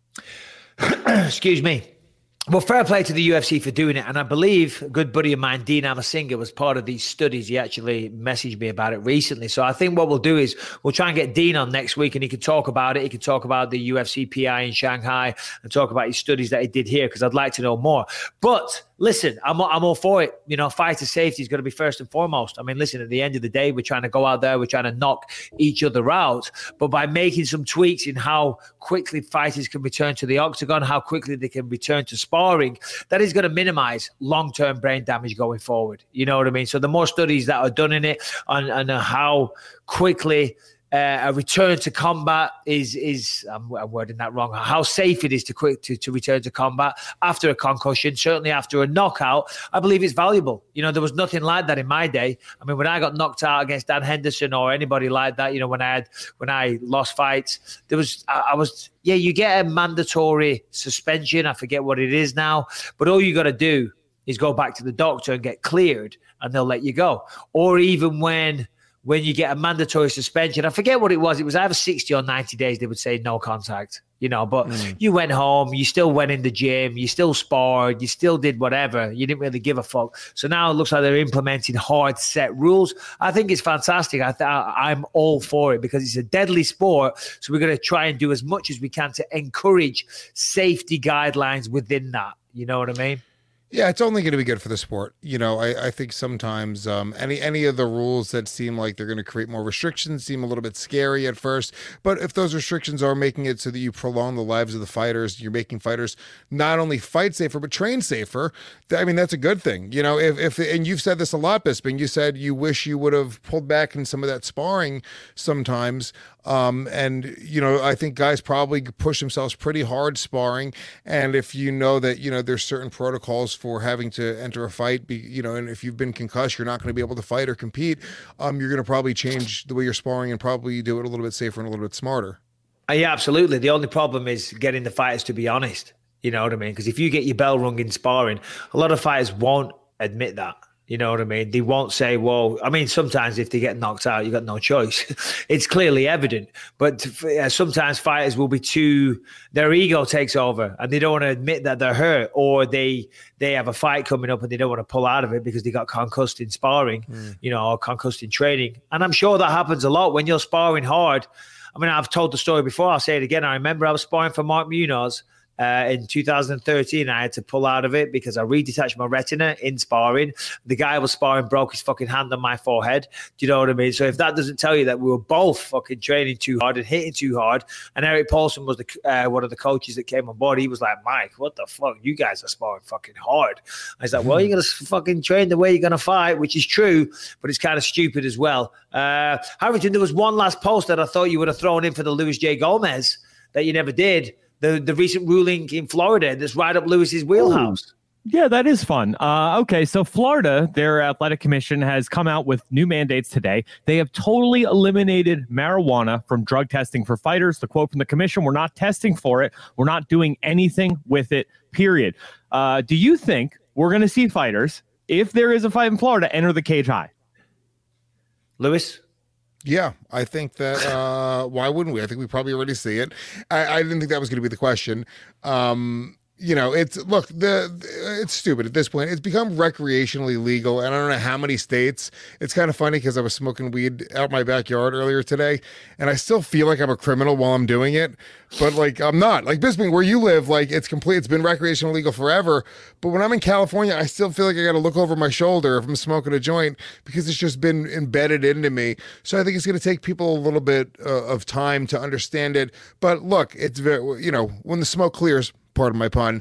Excuse me. Well, fair play to the U F C for doing it. And I believe a good buddy of mine, Dean Amasinga, was part of these studies. He actually messaged me about it recently. So I think what we'll do is we'll try and get Dean on next week and he can talk about it. He can talk about the U F C P I in Shanghai and talk about his studies that he did here, because I'd like to know more. But listen, I'm, I'm all for it. You know, fighter safety is going to be first and foremost. I mean, listen, at the end of the day, we're trying to go out there, we're trying to knock each other out. But by making some tweaks in how quickly fighters can return to the octagon, how quickly they can return to sparring, that is going to minimize long-term brain damage going forward. You know what I mean? So the more studies that are done in it on, on how quickly Uh, a return to combat is, is I'm, I'm wording that wrong, how safe it is to quick to, to return to combat after a concussion, certainly after a knockout, I believe it's valuable. You know, there was nothing like that in my day. I mean, when I got knocked out against Dan Henderson or anybody like that, you know, when I had, when I lost fights, there was, I, I was, yeah, you get a mandatory suspension. I forget what it is now, but all you got to do is go back to the doctor and get cleared and they'll let you go. Or even when, when you get a mandatory suspension, I forget what it was. It was either sixty or ninety days. They would say no contact, you know, but mm. you went home, you still went in the gym, you still sparred, you still did whatever. You didn't really give a fuck. So now it looks like they're implementing hard set rules. I think it's fantastic. I th- I'm all for it because it's a deadly sport. So we're going to try and do as much as we can to encourage safety guidelines within that. You know what I mean? Yeah, it's only going to be good for the sport. You know, I, I think sometimes um, any any of the rules that seem like they're going to create more restrictions seem a little bit scary at first. But if those restrictions are making it so that you prolong the lives of the fighters, you're making fighters not only fight safer, but train safer, I mean, that's a good thing. You know, if, if and you've said this a lot, Bisping, you said you wish you would have pulled back in some of that sparring sometimes. Um, and, you know, I think guys probably push themselves pretty hard sparring. And if you know that, you know, there's certain protocols for having to enter a fight, be, you know, and if you've been concussed, you're not going to be able to fight or compete. Um, you're going to probably change the way you're sparring and probably do it a little bit safer and a little bit smarter. Uh, yeah, absolutely. The only problem is getting the fighters to be honest. You know what I mean? Because if you get your bell rung in sparring, a lot of fighters won't admit that. You know what I mean? They won't say, well, I mean, sometimes if they get knocked out, you got no choice. It's clearly evident. But uh, sometimes fighters will be too, their ego takes over and they don't want to admit that they're hurt, or they they have a fight coming up and they don't want to pull out of it because they got concussed in sparring, mm. you know, or concussed in training. And I'm sure that happens a lot when you're sparring hard. I mean, I've told the story before. I'll say it again. I remember I was sparring for Mark Munoz. Uh, in two thousand thirteen, I had to pull out of it because I redetached my retina in sparring. The guy I was sparring broke his fucking hand on my forehead. Do you know what I mean? So if that doesn't tell you that we were both fucking training too hard and hitting too hard, and Eric Paulson was the uh, one of the coaches that came on board, he was like, Mike, what the fuck? You guys are sparring fucking hard. I was like, well, you're going to fucking train the way you're going to fight, which is true, but it's kind of stupid as well. Uh, Harrington, there was one last post that I thought you would have thrown in for the Luis J. Gomez that you never did. The the recent ruling in Florida that's right up Lewis's wheelhouse. Ooh. Yeah, that is fun. Uh, okay, so Florida, their athletic commission has come out with new mandates today. They have totally eliminated marijuana from drug testing for fighters. The quote from the commission, we're not testing for it. We're not doing anything with it, period. Uh, do you think we're going to see fighters, if there is a fight in Florida, enter the cage high? Lewis? Yeah, I think that, uh, why wouldn't we? I think we probably already see it. I, I didn't think that was going to be the question. Um, you know, it's, look, the, the it's stupid at this point. It's become recreationally legal, and I don't know how many states. It's kind of funny because I was smoking weed out my backyard earlier today, and I still feel like I'm a criminal while I'm doing it, but like I'm not. Like Bisping, where you live, like it's complete. It's been recreational legal forever, but when I'm in California, I still feel like I got to look over my shoulder if I'm smoking a joint because it's just been embedded into me. So I think it's going to take people a little bit uh, of time to understand it. But look, it's very, you know, when the smoke clears, pardon my pun,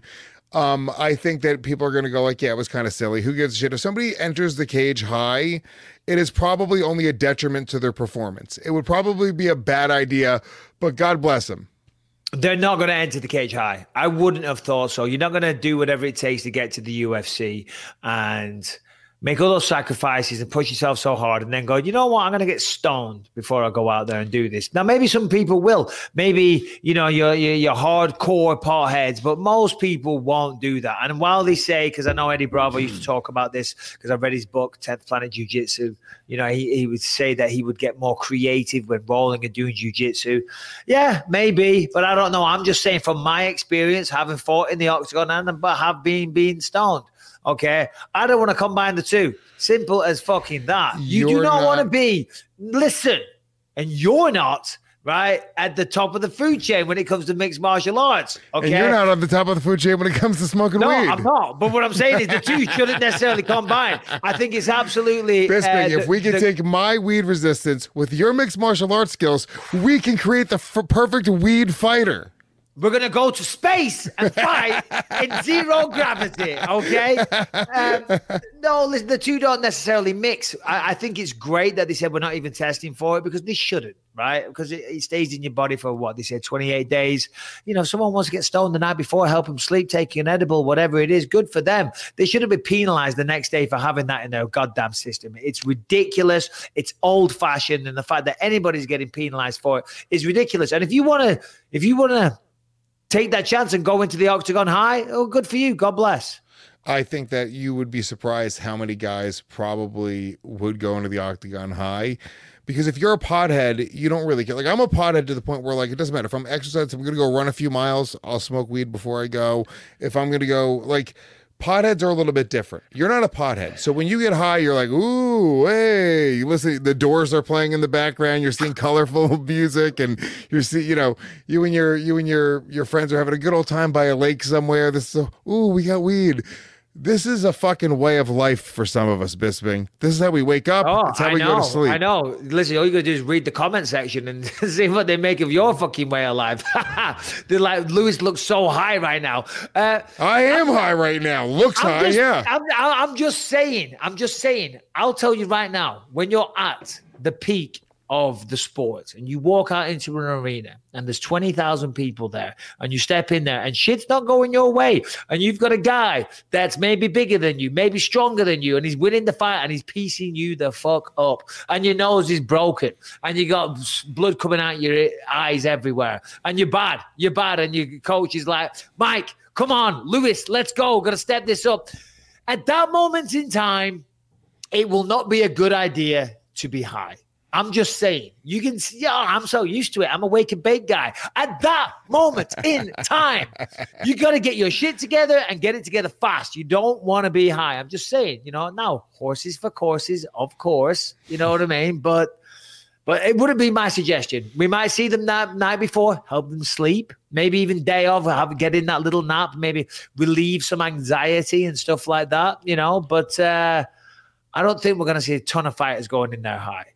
Um, I think that people are going to go like, yeah, it was kind of silly. Who gives a shit? If somebody enters the cage high, it is probably only a detriment to their performance. It would probably be a bad idea, but God bless them. They're not going to enter the cage high. I wouldn't have thought so. You're not going to do whatever it takes to get to the U F C and make all those sacrifices and push yourself so hard and then go, you know what, I'm going to get stoned before I go out there and do this. Now, maybe some people will. Maybe, you know, you're, you're, you're hardcore potheads, but most people won't do that. And while they say, because I know Eddie Bravo used to talk about this, because I've read his book, tenth Planet Jiu-Jitsu, you know, he, he would say that he would get more creative when rolling and doing jiu-jitsu. Yeah, maybe, but I don't know. I'm just saying from my experience, having fought in the octagon and but have been being stoned. Okay, I don't want to combine the two. Simple as fucking that. You You're do not, not want to be, listen, and you're not, right, at the top of the food chain when it comes to mixed martial arts. Okay. And you're not on the top of the food chain when it comes to smoking no, weed. I'm not. But what I'm saying is the two shouldn't necessarily combine. I think it's absolutely. Bisping, uh, if we can the, take my weed resistance with your mixed martial arts skills, we can create the f- perfect weed fighter. We're going to go to space and fight in zero gravity, okay? Um, no, listen, the two don't necessarily mix. I, I think it's great that they said we're not even testing for it because they shouldn't, right? Because it, it stays in your body for what? They said twenty-eight days. You know, if someone wants to get stoned the night before, help them sleep, take an edible, whatever it is, good for them. They shouldn't be penalized the next day for having that in their goddamn system. It's ridiculous. It's old-fashioned, and the fact that anybody's getting penalized for it is ridiculous. And if you want to, if you want to, take that chance and go into the octagon high, oh, good for you. God bless. I think that you would be surprised how many guys probably would go into the octagon high. Because if you're a pothead, you don't really care. Like, I'm a pothead to the point where, like, it doesn't matter. If I'm exercising, I'm going to go run a few miles, I'll smoke weed before I go. If I'm going to go, like, potheads are a little bit different. You're not a pothead. So when you get high, you're like, ooh, hey, you listen, the Doors are playing in the background, you're seeing colorful music, and you're see, you know, you and your you and your your friends are having a good old time by a lake somewhere. This is a, ooh, we got weed. This is a fucking way of life for some of us, Bisping. This is how we wake up. Oh, it's how I we know, go to sleep. I know. Listen, all you gotta do is read the comment section and see what they make of your fucking way of life. They're like, Lewis looks so high right now. Uh, I am I'm, high right now. Looks I'm high, just, yeah. I'm, I'm just saying. I'm just saying. I'll tell you right now. When you're at the peak of the sport and you walk out into an arena and there's twenty thousand people there and you step in there and shit's not going your way and you've got a guy that's maybe bigger than you, maybe stronger than you, and he's winning the fight and he's piecing you the fuck up and your nose is broken and you got blood coming out your eyes everywhere and you're bad, you're bad and your coach is like, Mike, come on, Lewis, let's go, gotta step this up. At that moment in time, it will not be a good idea to be high. I'm just saying, you can see, yeah, I'm so used to it. I'm a wake and bake guy. At that moment in time, you got to get your shit together and get it together fast. You don't want to be high. I'm just saying, you know, now horses for courses, of course, you know what I mean? But but it wouldn't be my suggestion. We might see them that night before, help them sleep, maybe even day off, have, get in that little nap, maybe relieve some anxiety and stuff like that, you know. But uh, I don't think we're going to see a ton of fighters going in there high.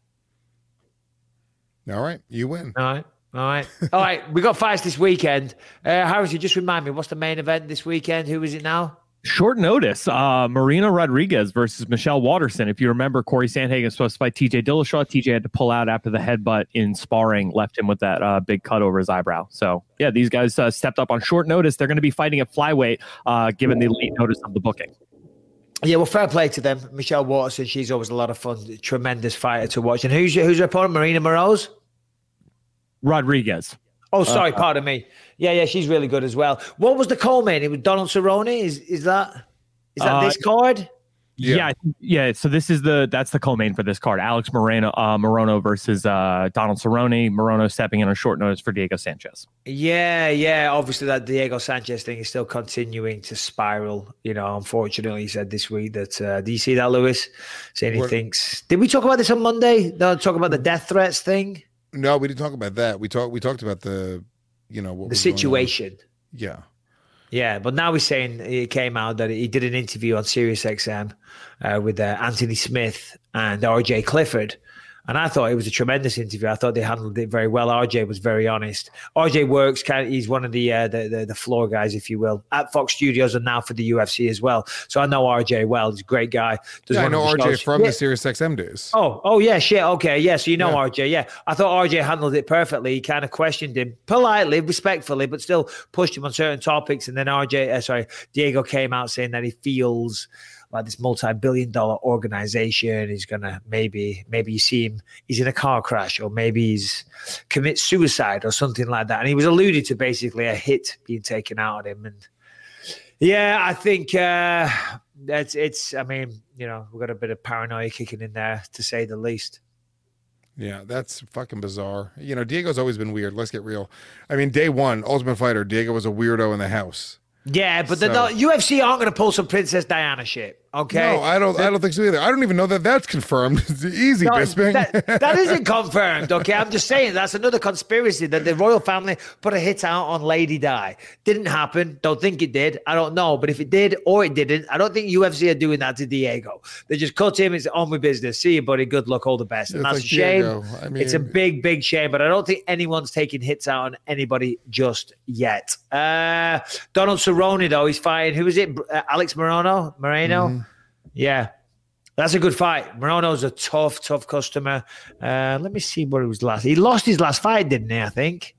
All right, you win. All right, all right, all right. We got fights this weekend. Uh, Harris, you just remind me, what's the main event this weekend? Who is it now? Short notice, uh, Marina Rodriguez versus Michelle Waterson. If you remember, Corey Sandhagen was supposed to fight T J Dillashaw. T J had to pull out after the headbutt in sparring, left him with that uh, big cut over his eyebrow. So, yeah, these guys uh, stepped up on short notice. They're going to be fighting at flyweight, uh, given the late notice of the booking. Yeah, well, fair play to them. Michelle Waterson, she's always a lot of fun, tremendous fighter to watch. And who's your, who's your opponent? Marina Moroz? Rodriguez. Oh, sorry, uh, pardon me. Yeah, yeah, she's really good as well. What was the co-main? It was Donald Cerrone. Is is that is that uh, this card? Yeah. yeah, yeah. So this is the that's the co-main for this card. Alex Moreno, uh, Morono versus uh, Donald Cerrone. Morono stepping in on short notice for Diego Sanchez. Yeah, yeah. Obviously, that Diego Sanchez thing is still continuing to spiral. You know, unfortunately, he said this week that. Uh, do you see that, Lewis? Saying he what? thinks. Did we talk about this on Monday? No, talk about the death threats thing. No, we didn't talk about that. We talked. We talked about the, you know, what the situation. Yeah, yeah. But now he's saying it came out that he did an interview on Sirius X M uh, with uh, Anthony Smith and R J Clifford, And I thought it was a tremendous interview. I thought they handled it very well. R J was very honest. R J works, kind of, he's one of the, uh, the, the the floor guys, if you will, at Fox Studios and now for the U F C as well. So I know R J well. He's a great guy. Does yeah, I know R J shows. from yeah. the Sirius X M days. Oh, oh yeah, shit. Okay, yeah. So you know yeah. R J, yeah. I thought R J handled it perfectly. He kind of questioned him politely, respectfully, but still pushed him on certain topics. And then R J, uh, sorry, Diego came out saying that he feels like this multi-billion dollar organization is going to maybe, maybe you see him, he's in a car crash or maybe he's commit suicide or something like that. And he was alluded to basically a hit being taken out of him. And yeah, I think uh, that's, it's, I mean, you know, we've got a bit of paranoia kicking in there to say the least. Yeah, that's fucking bizarre. You know, Diego's always been weird. Let's get real. I mean, day one, Ultimate Fighter, Diego was a weirdo in the house. Yeah, but so, the, the U F C aren't going to pull some Princess Diana shit. Okay. No, I don't. I don't think so either. I don't even know that that's confirmed. It's easy, no, Bisping. That, that isn't confirmed. Okay, I'm just saying that's another conspiracy that the royal family put a hit out on Lady Di. Didn't happen. Don't think it did. I don't know. But if it did or it didn't, I don't think U F C are doing that to Diego. They just cut him. It's on with business. See you, buddy. Good luck. All the best. And it's that's like a shame. Diego. I mean, it's a big, big shame. But I don't think anyone's taking hits out on anybody just yet. Uh, Donald Cerrone though, he's fighting. Who is it? Uh, Alex Moreno. Moreno. Mm-hmm. Yeah, that's a good fight. Morono's a tough, tough customer. Uh, let me see what it was last. He lost his last fight, didn't he? I think.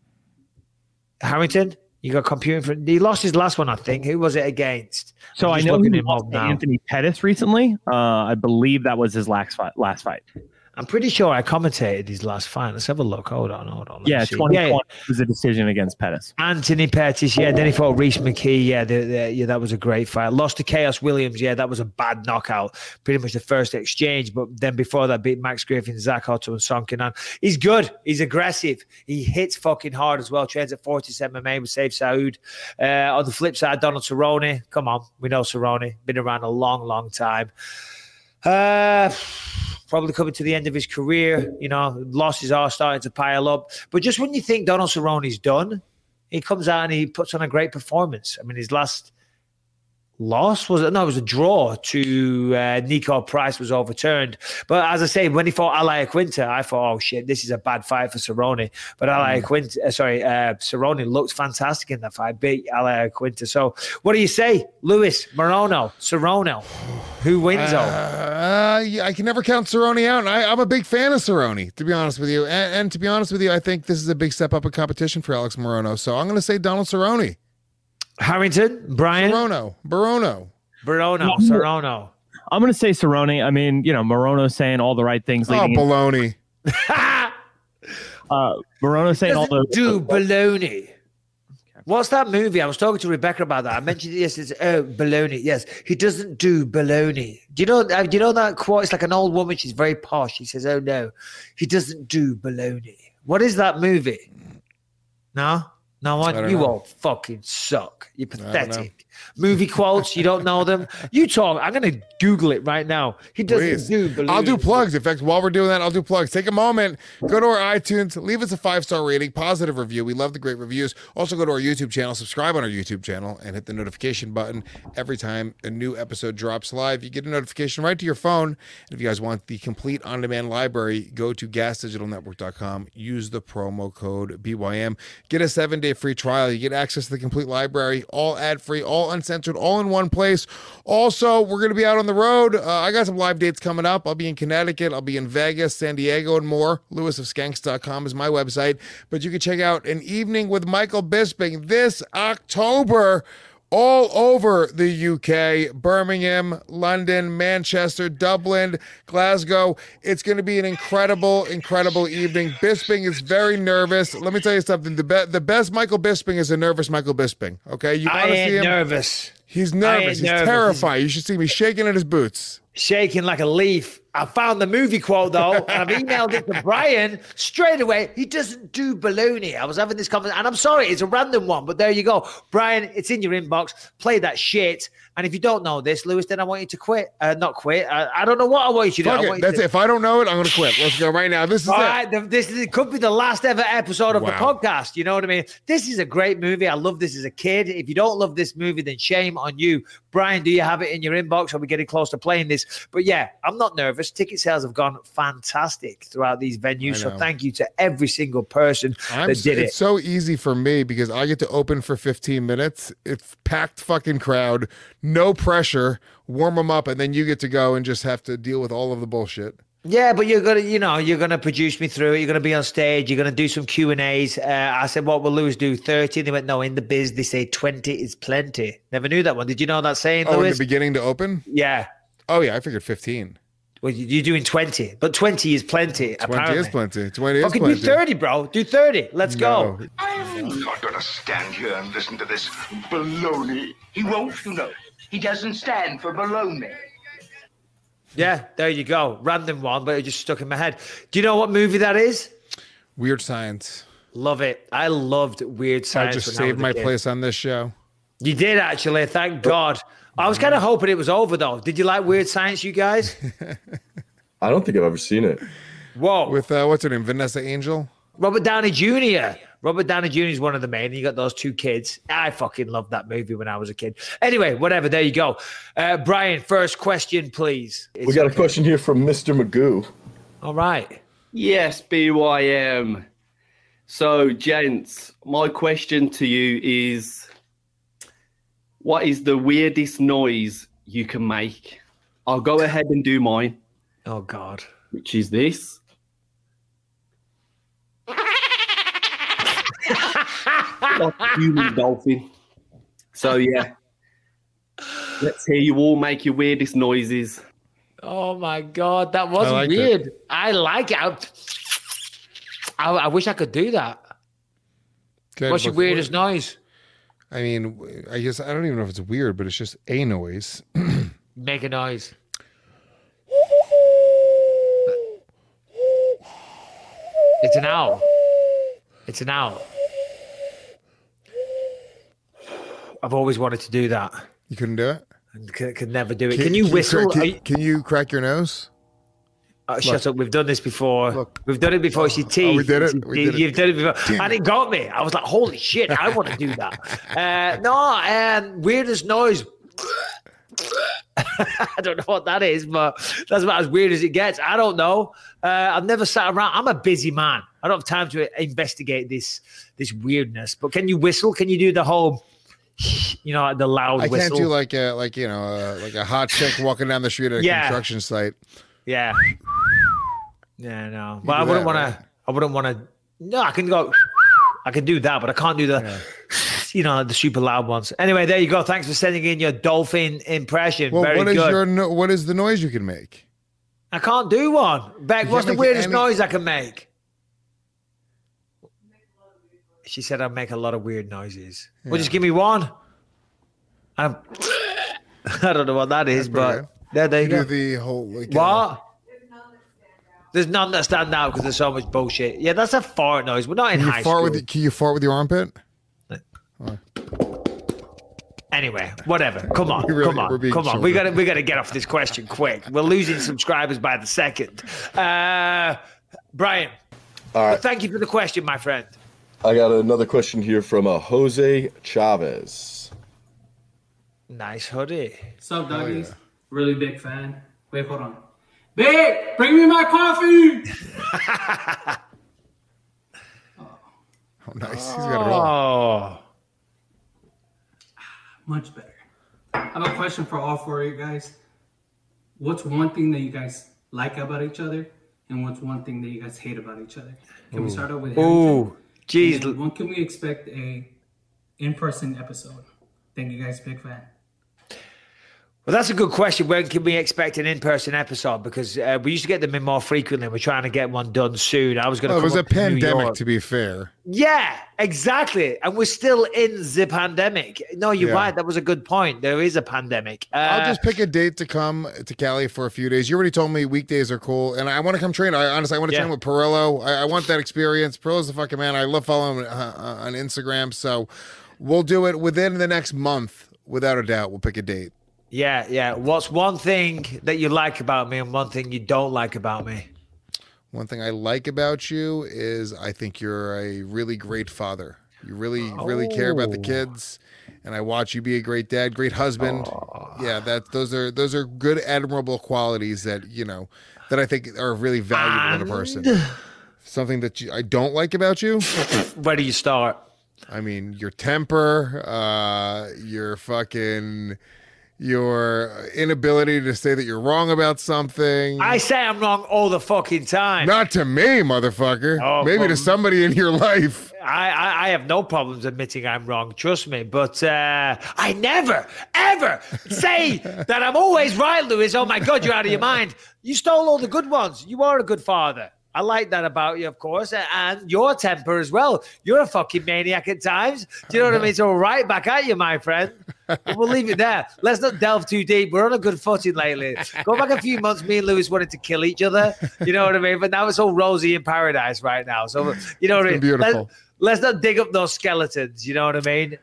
Harrington, you got computing for. He lost his last one, I think. Who was it against? So I know he lost to Anthony Pettis recently. Uh, I believe that was his last fight. Last fight. I'm pretty sure I commentated his last fight. Let's have a look. Hold on, hold on. Let yeah, twenty twenty yeah, was a decision against Pettis. Anthony Pettis, yeah. Then he fought Reese McKee. Yeah, the, the, yeah, that was a great fight. Lost to Chaos Williams. Yeah, that was a bad knockout. Pretty much the first exchange. But then before that, beat Max Griffin, Zach Otto, and Son Kenan. He's good. He's aggressive. He hits fucking hard as well. Trains at forty-seven M M A with Saif Saud. Uh, on the flip side, Donald Cerrone. Come on, we know Cerrone. Been around a long, long time. Uh... Probably coming to the end of his career, you know, losses are starting to pile up. But just when you think Donald Cerrone's done, he comes out and he puts on a great performance. I mean, his last loss was no, it was a draw to uh, Nico Price was overturned. But as I say, when he fought Al Iaquinta, I thought, oh shit, this is a bad fight for Cerrone. But Al Iaquinta, uh, sorry, uh, Cerrone looked fantastic in that fight, beat Al Iaquinta. So what do you say, Lewis, Morono, Cerrone? Who wins? Uh, uh, yeah, I can never count Cerrone out. And I, I'm a big fan of Cerrone, to be honest with you. And, and to be honest with you, I think this is a big step up in competition for Alex Morono. So I'm going to say Donald Cerrone. Harrington, Brian, Morono, Barono, Barono, Cerrone. I'm going to say Cerrone. I mean, you know, Morono saying all the right things. Oh, baloney. uh, Morono saying all the do baloney. What's that movie? I was talking to Rebecca about that. I mentioned yes, it's oh baloney. Yes, he doesn't do baloney. Do you know? Uh, do you know that quote? It's like an old woman. She's very posh. She says, "Oh no, he doesn't do baloney." What is that movie? No, no one. You know. All fucking suck. You're pathetic. Movie quotes, you don't know them. You talk. I'm going to Google it right now. He doesn't Please. do balloons. I'll do plugs. In fact, while we're doing that, I'll do plugs. Take a moment, go to our iTunes, leave us a five-star rating, positive review. We love the great reviews. Also, go to our YouTube channel, subscribe on our YouTube channel, and hit the notification button every time a new episode drops live. You get a notification right to your phone. And if you guys want the complete on-demand library, go to gas digital network dot com. Use the promo code B Y M. Get a seven-day free trial. You get access to the complete library, all ad-free, all uncensored, all in one place. Also, we're going to be out on the road. Uh, I got some live dates coming up. I'll be in Connecticut. I'll be in Vegas, San Diego, and more. lewis of skanks dot com is my website. But you can check out An Evening with Michael Bisping this October all over the U K, Birmingham, London, Manchester, Dublin, Glasgow. It's going to be an incredible, incredible evening. Bisping is very nervous. Let me tell you something. The, be- the best Michael Bisping is a nervous Michael Bisping, okay? You I ain't see him? nervous. He's nervous. He's nervous. terrified. You should see me shaking in his boots. Shaking like a leaf. I found the movie quote, though, and I've emailed it to Brian straight away. He doesn't do baloney. I was having this conversation, and I'm sorry, it's a random one, but there you go. Brian, it's in your inbox. Play that shit. And if you don't know this, Lewis, then I want you to quit. Uh, not quit. I, I don't know what I want you to do. Fuck I it. want That's to... it. If I don't know it, I'm going to quit. Let's go right now. This is All it. right, the, this is, it could be the last ever episode of Wow. the podcast. You know what I mean? This is a great movie. I love this as a kid. If you don't love this movie, then shame on you. Brian, do you have it in your inbox? Are we getting close to playing this? But yeah, I'm not nervous. service. Ticket sales have gone fantastic throughout these venues. So know. thank you to every single person I'm, that did it's it. so easy for me because I get to open for fifteen minutes. It's packed fucking crowd, no pressure, warm them up, and then you get to go and just have to deal with all of the bullshit. Yeah, but you're gonna, you know, you're gonna produce me through it. You're gonna be on stage. You're gonna do some Q and A's. Uh, I said, "What will Lewis do?" thirty. They went, "No, in the biz, they say twenty is plenty." Never knew that one. Did you know that saying, Oh, Lewis? in the beginning to open? Yeah. Oh yeah, I figured fifteen. Well, you're doing twenty, but twenty is plenty. Twenty apparently. is plenty. Twenty is Fucking plenty. do thirty, bro. Do thirty. Let's No. go. I'm not going to stand here and listen to this baloney. He won't, you know. He doesn't stand for baloney. Yeah, there you go. Random one, but it just stuck in my head. Do you know what movie that is? Weird Science. Love it. I loved Weird Science. I just when saved was a my kid. place on this show. You did actually. Thank God. I was kind of hoping it was over though. Did you like Weird Science, you guys? I don't think I've ever seen it. Whoa. With uh, what's her name? Vanessa Angel. Robert Downey Junior Robert Downey Junior is one of the main. And you got those two kids. I fucking loved that movie when I was a kid. Anyway, whatever. There you go. Uh, Brian, first question, please. It's we got okay. a question here from Mister Magoo. All right. Yes, B Y M. So, gents, my question to you is, what is the weirdest noise you can make? I'll go ahead and do mine. Oh, God. Which is this. Like a human dolphin. So, yeah. Let's hear you all make your weirdest noises. Oh, my God. That was I weird. it. I like it. I, I, I wish I could do that. Good, What's your but- weirdest noise? I mean, I guess I don't even know if it's weird, but it's just a noise. Make a noise. It's an owl. It's an owl. I've always wanted to do that. You couldn't do it? I could, could never do it. Can, you crack- whistle? Can, Are you- can you crack your nose? Uh, shut up. We've done this before. Look. We've done it before. It's your teeth. Oh, we did it? It's your We teeth. did it. You've done it before. Damn And it. it got me. I was like, holy shit, I want to do that. Uh, no, um, weirdest noise. I don't know what that is, but that's about as weird as it gets. I don't know. Uh, I've never sat around. I'm a busy man. I don't have time to investigate this this weirdness. But can you whistle? Can you do the whole, you know, the loud I whistle? can't do like a like you know uh, like a hot chick walking down the street at a Yeah. construction site. Yeah. Yeah, no. You But I do wouldn't that, want right? to. I wouldn't want to. No, I can go. I can do that, but I can't do the, you know, the super loud ones. Anyway, there you go. Thanks for sending in your dolphin impression. Well, Very what is good. your no, what is the noise you can make? I can't do one. Beck, You what's the can't make weirdest any- noise I can make? She said I make a lot of weird noises. Well, just give me one. I'm, I don't know what that is, pretty but good. there, there you You go. do the whole like uh, What? There's none that stand out because there's so much bullshit. Yeah, that's a fart noise. We're not in Can you high fart school. with can you fart with your armpit? Anyway, whatever. Come on, We really- come we're on, being come on. We children. gotta, we gotta get off this question quick. We're losing subscribers by the second. Uh, Brian, All right. thank you for the question, my friend. I got another question here from uh, Jose Chavez. Nice hoodie. What's up, doggies? Really big fan. Wait, hold on. Babe, bring me my coffee. Oh, nice. He's got it all. Oh, Much better. I have a question for all four of you guys. What's one thing that you guys like about each other, and what's one thing that you guys hate about each other? Can we start out with Harrington? ooh, jeez. And when can we expect a in-person episode? Thank you guys, big fan. Well, that's a good question. When can we expect an in-person episode? Because uh, we used to get them in more frequently. We're trying to get one done soon. I was going to. Well, it was a up to New pandemic, York. to be fair. Yeah, exactly. And we're still in the pandemic. No, you're Yeah. right. That was a good point. There is a pandemic. Uh, I'll just pick a date to come to Cali for a few days. You already told me weekdays are cool, and I want to come train. I honestly, I want to Yeah. train with Perillo. I, I want that experience. Perillo's the fucking man. I love following him uh, uh, on Instagram. So we'll do it within the next month, without a doubt. We'll pick a date. Yeah, yeah. What's one thing that you like about me and one thing you don't like about me? One thing I like about you is I think you're a really great father. You really, really care about the Oh. kids, and I watch you be a great dad, great husband. Yeah, that those are those are good, admirable qualities that you know that I think are really valuable in a person. Something that you, I don't like about you. Where do you start? I mean, your temper, uh, your fucking, your inability to say that you're wrong about something. I say I'm wrong all the fucking time. Not to me, motherfucker. Oh, Maybe well, to somebody in your life. I, I, I have no problems admitting I'm wrong, trust me. But uh, I never, ever say that I'm always right, Lewis. Oh, my God, you're out of your mind. You stole all the good ones. You are a good father. I like that about you, of course, and your temper as well. You're a fucking maniac at times. Do you know what I mean? So right back at you, my friend. But we'll leave it there. Let's not delve too deep. We're on a good footing lately. Go back a few months, me and Lewis wanted to kill each other. You know what I mean? But now it's all rosy in paradise right now. So, you know what I mean? Beautiful. Let's, let's not dig up those skeletons. You know what I mean?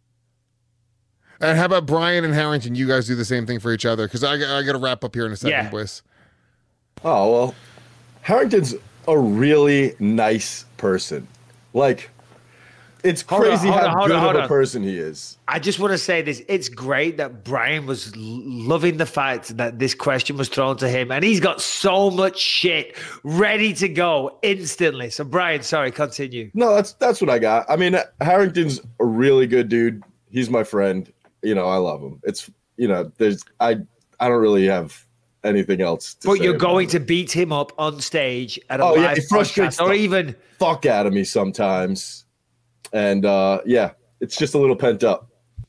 And how about Brian and Harrington? You guys do the same thing for each other? Because I, I got to wrap up here in a second, Yeah. boys. Oh, well, Harrington's a really nice person. Like, it's Hold on, crazy hold how on, hold good on, hold of a on. person he is. I just want to say this. It's great that Brian was l- loving the fact that this question was thrown to him, and he's got so much shit ready to go instantly. So, Brian, sorry, continue. No, that's that's what I got. I mean, Harrington's a really good dude. He's my friend. You know, I love him. It's, you know, there's I I don't really have anything else to But say you're about going it. to beat him up on stage at a Oh, yeah, live he frustrates podcast, or the even fuck out of me sometimes. And uh, yeah, it's just a little pent up.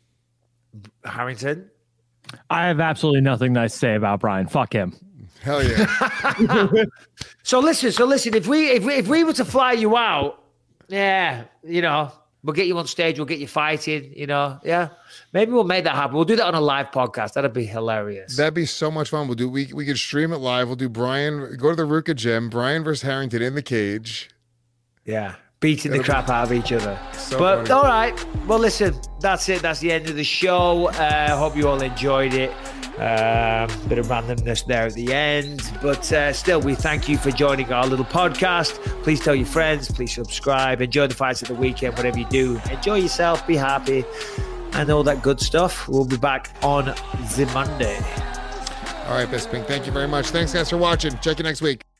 Harrington. I have absolutely nothing nice to say about Brian. Fuck him. Hell yeah. So listen, so listen. If we if we if we were to fly you out, yeah, you know, we'll get you on stage. We'll get you fighting. You know, yeah. Maybe we'll make that happen. We'll do that on a live podcast. That'd be hilarious. That'd be so much fun. We'll do. We we could stream it live. We'll do Brian. Go to the Ruka gym. Brian versus Harrington in the cage. Yeah, beating the crap out of each other. So but funny. all right. Well, listen, that's it. That's the end of the show. I uh, hope you all enjoyed it. Um, bit of randomness there at the end, but uh, still, we thank you for joining our little podcast. Please tell your friends. Please subscribe. Enjoy the fights at the weekend. Whatever you do, enjoy yourself. Be happy. And all that good stuff. We'll be back on the Monday. All right, Best Pink. Thank you very much. Thanks, guys, for watching. Check you next week.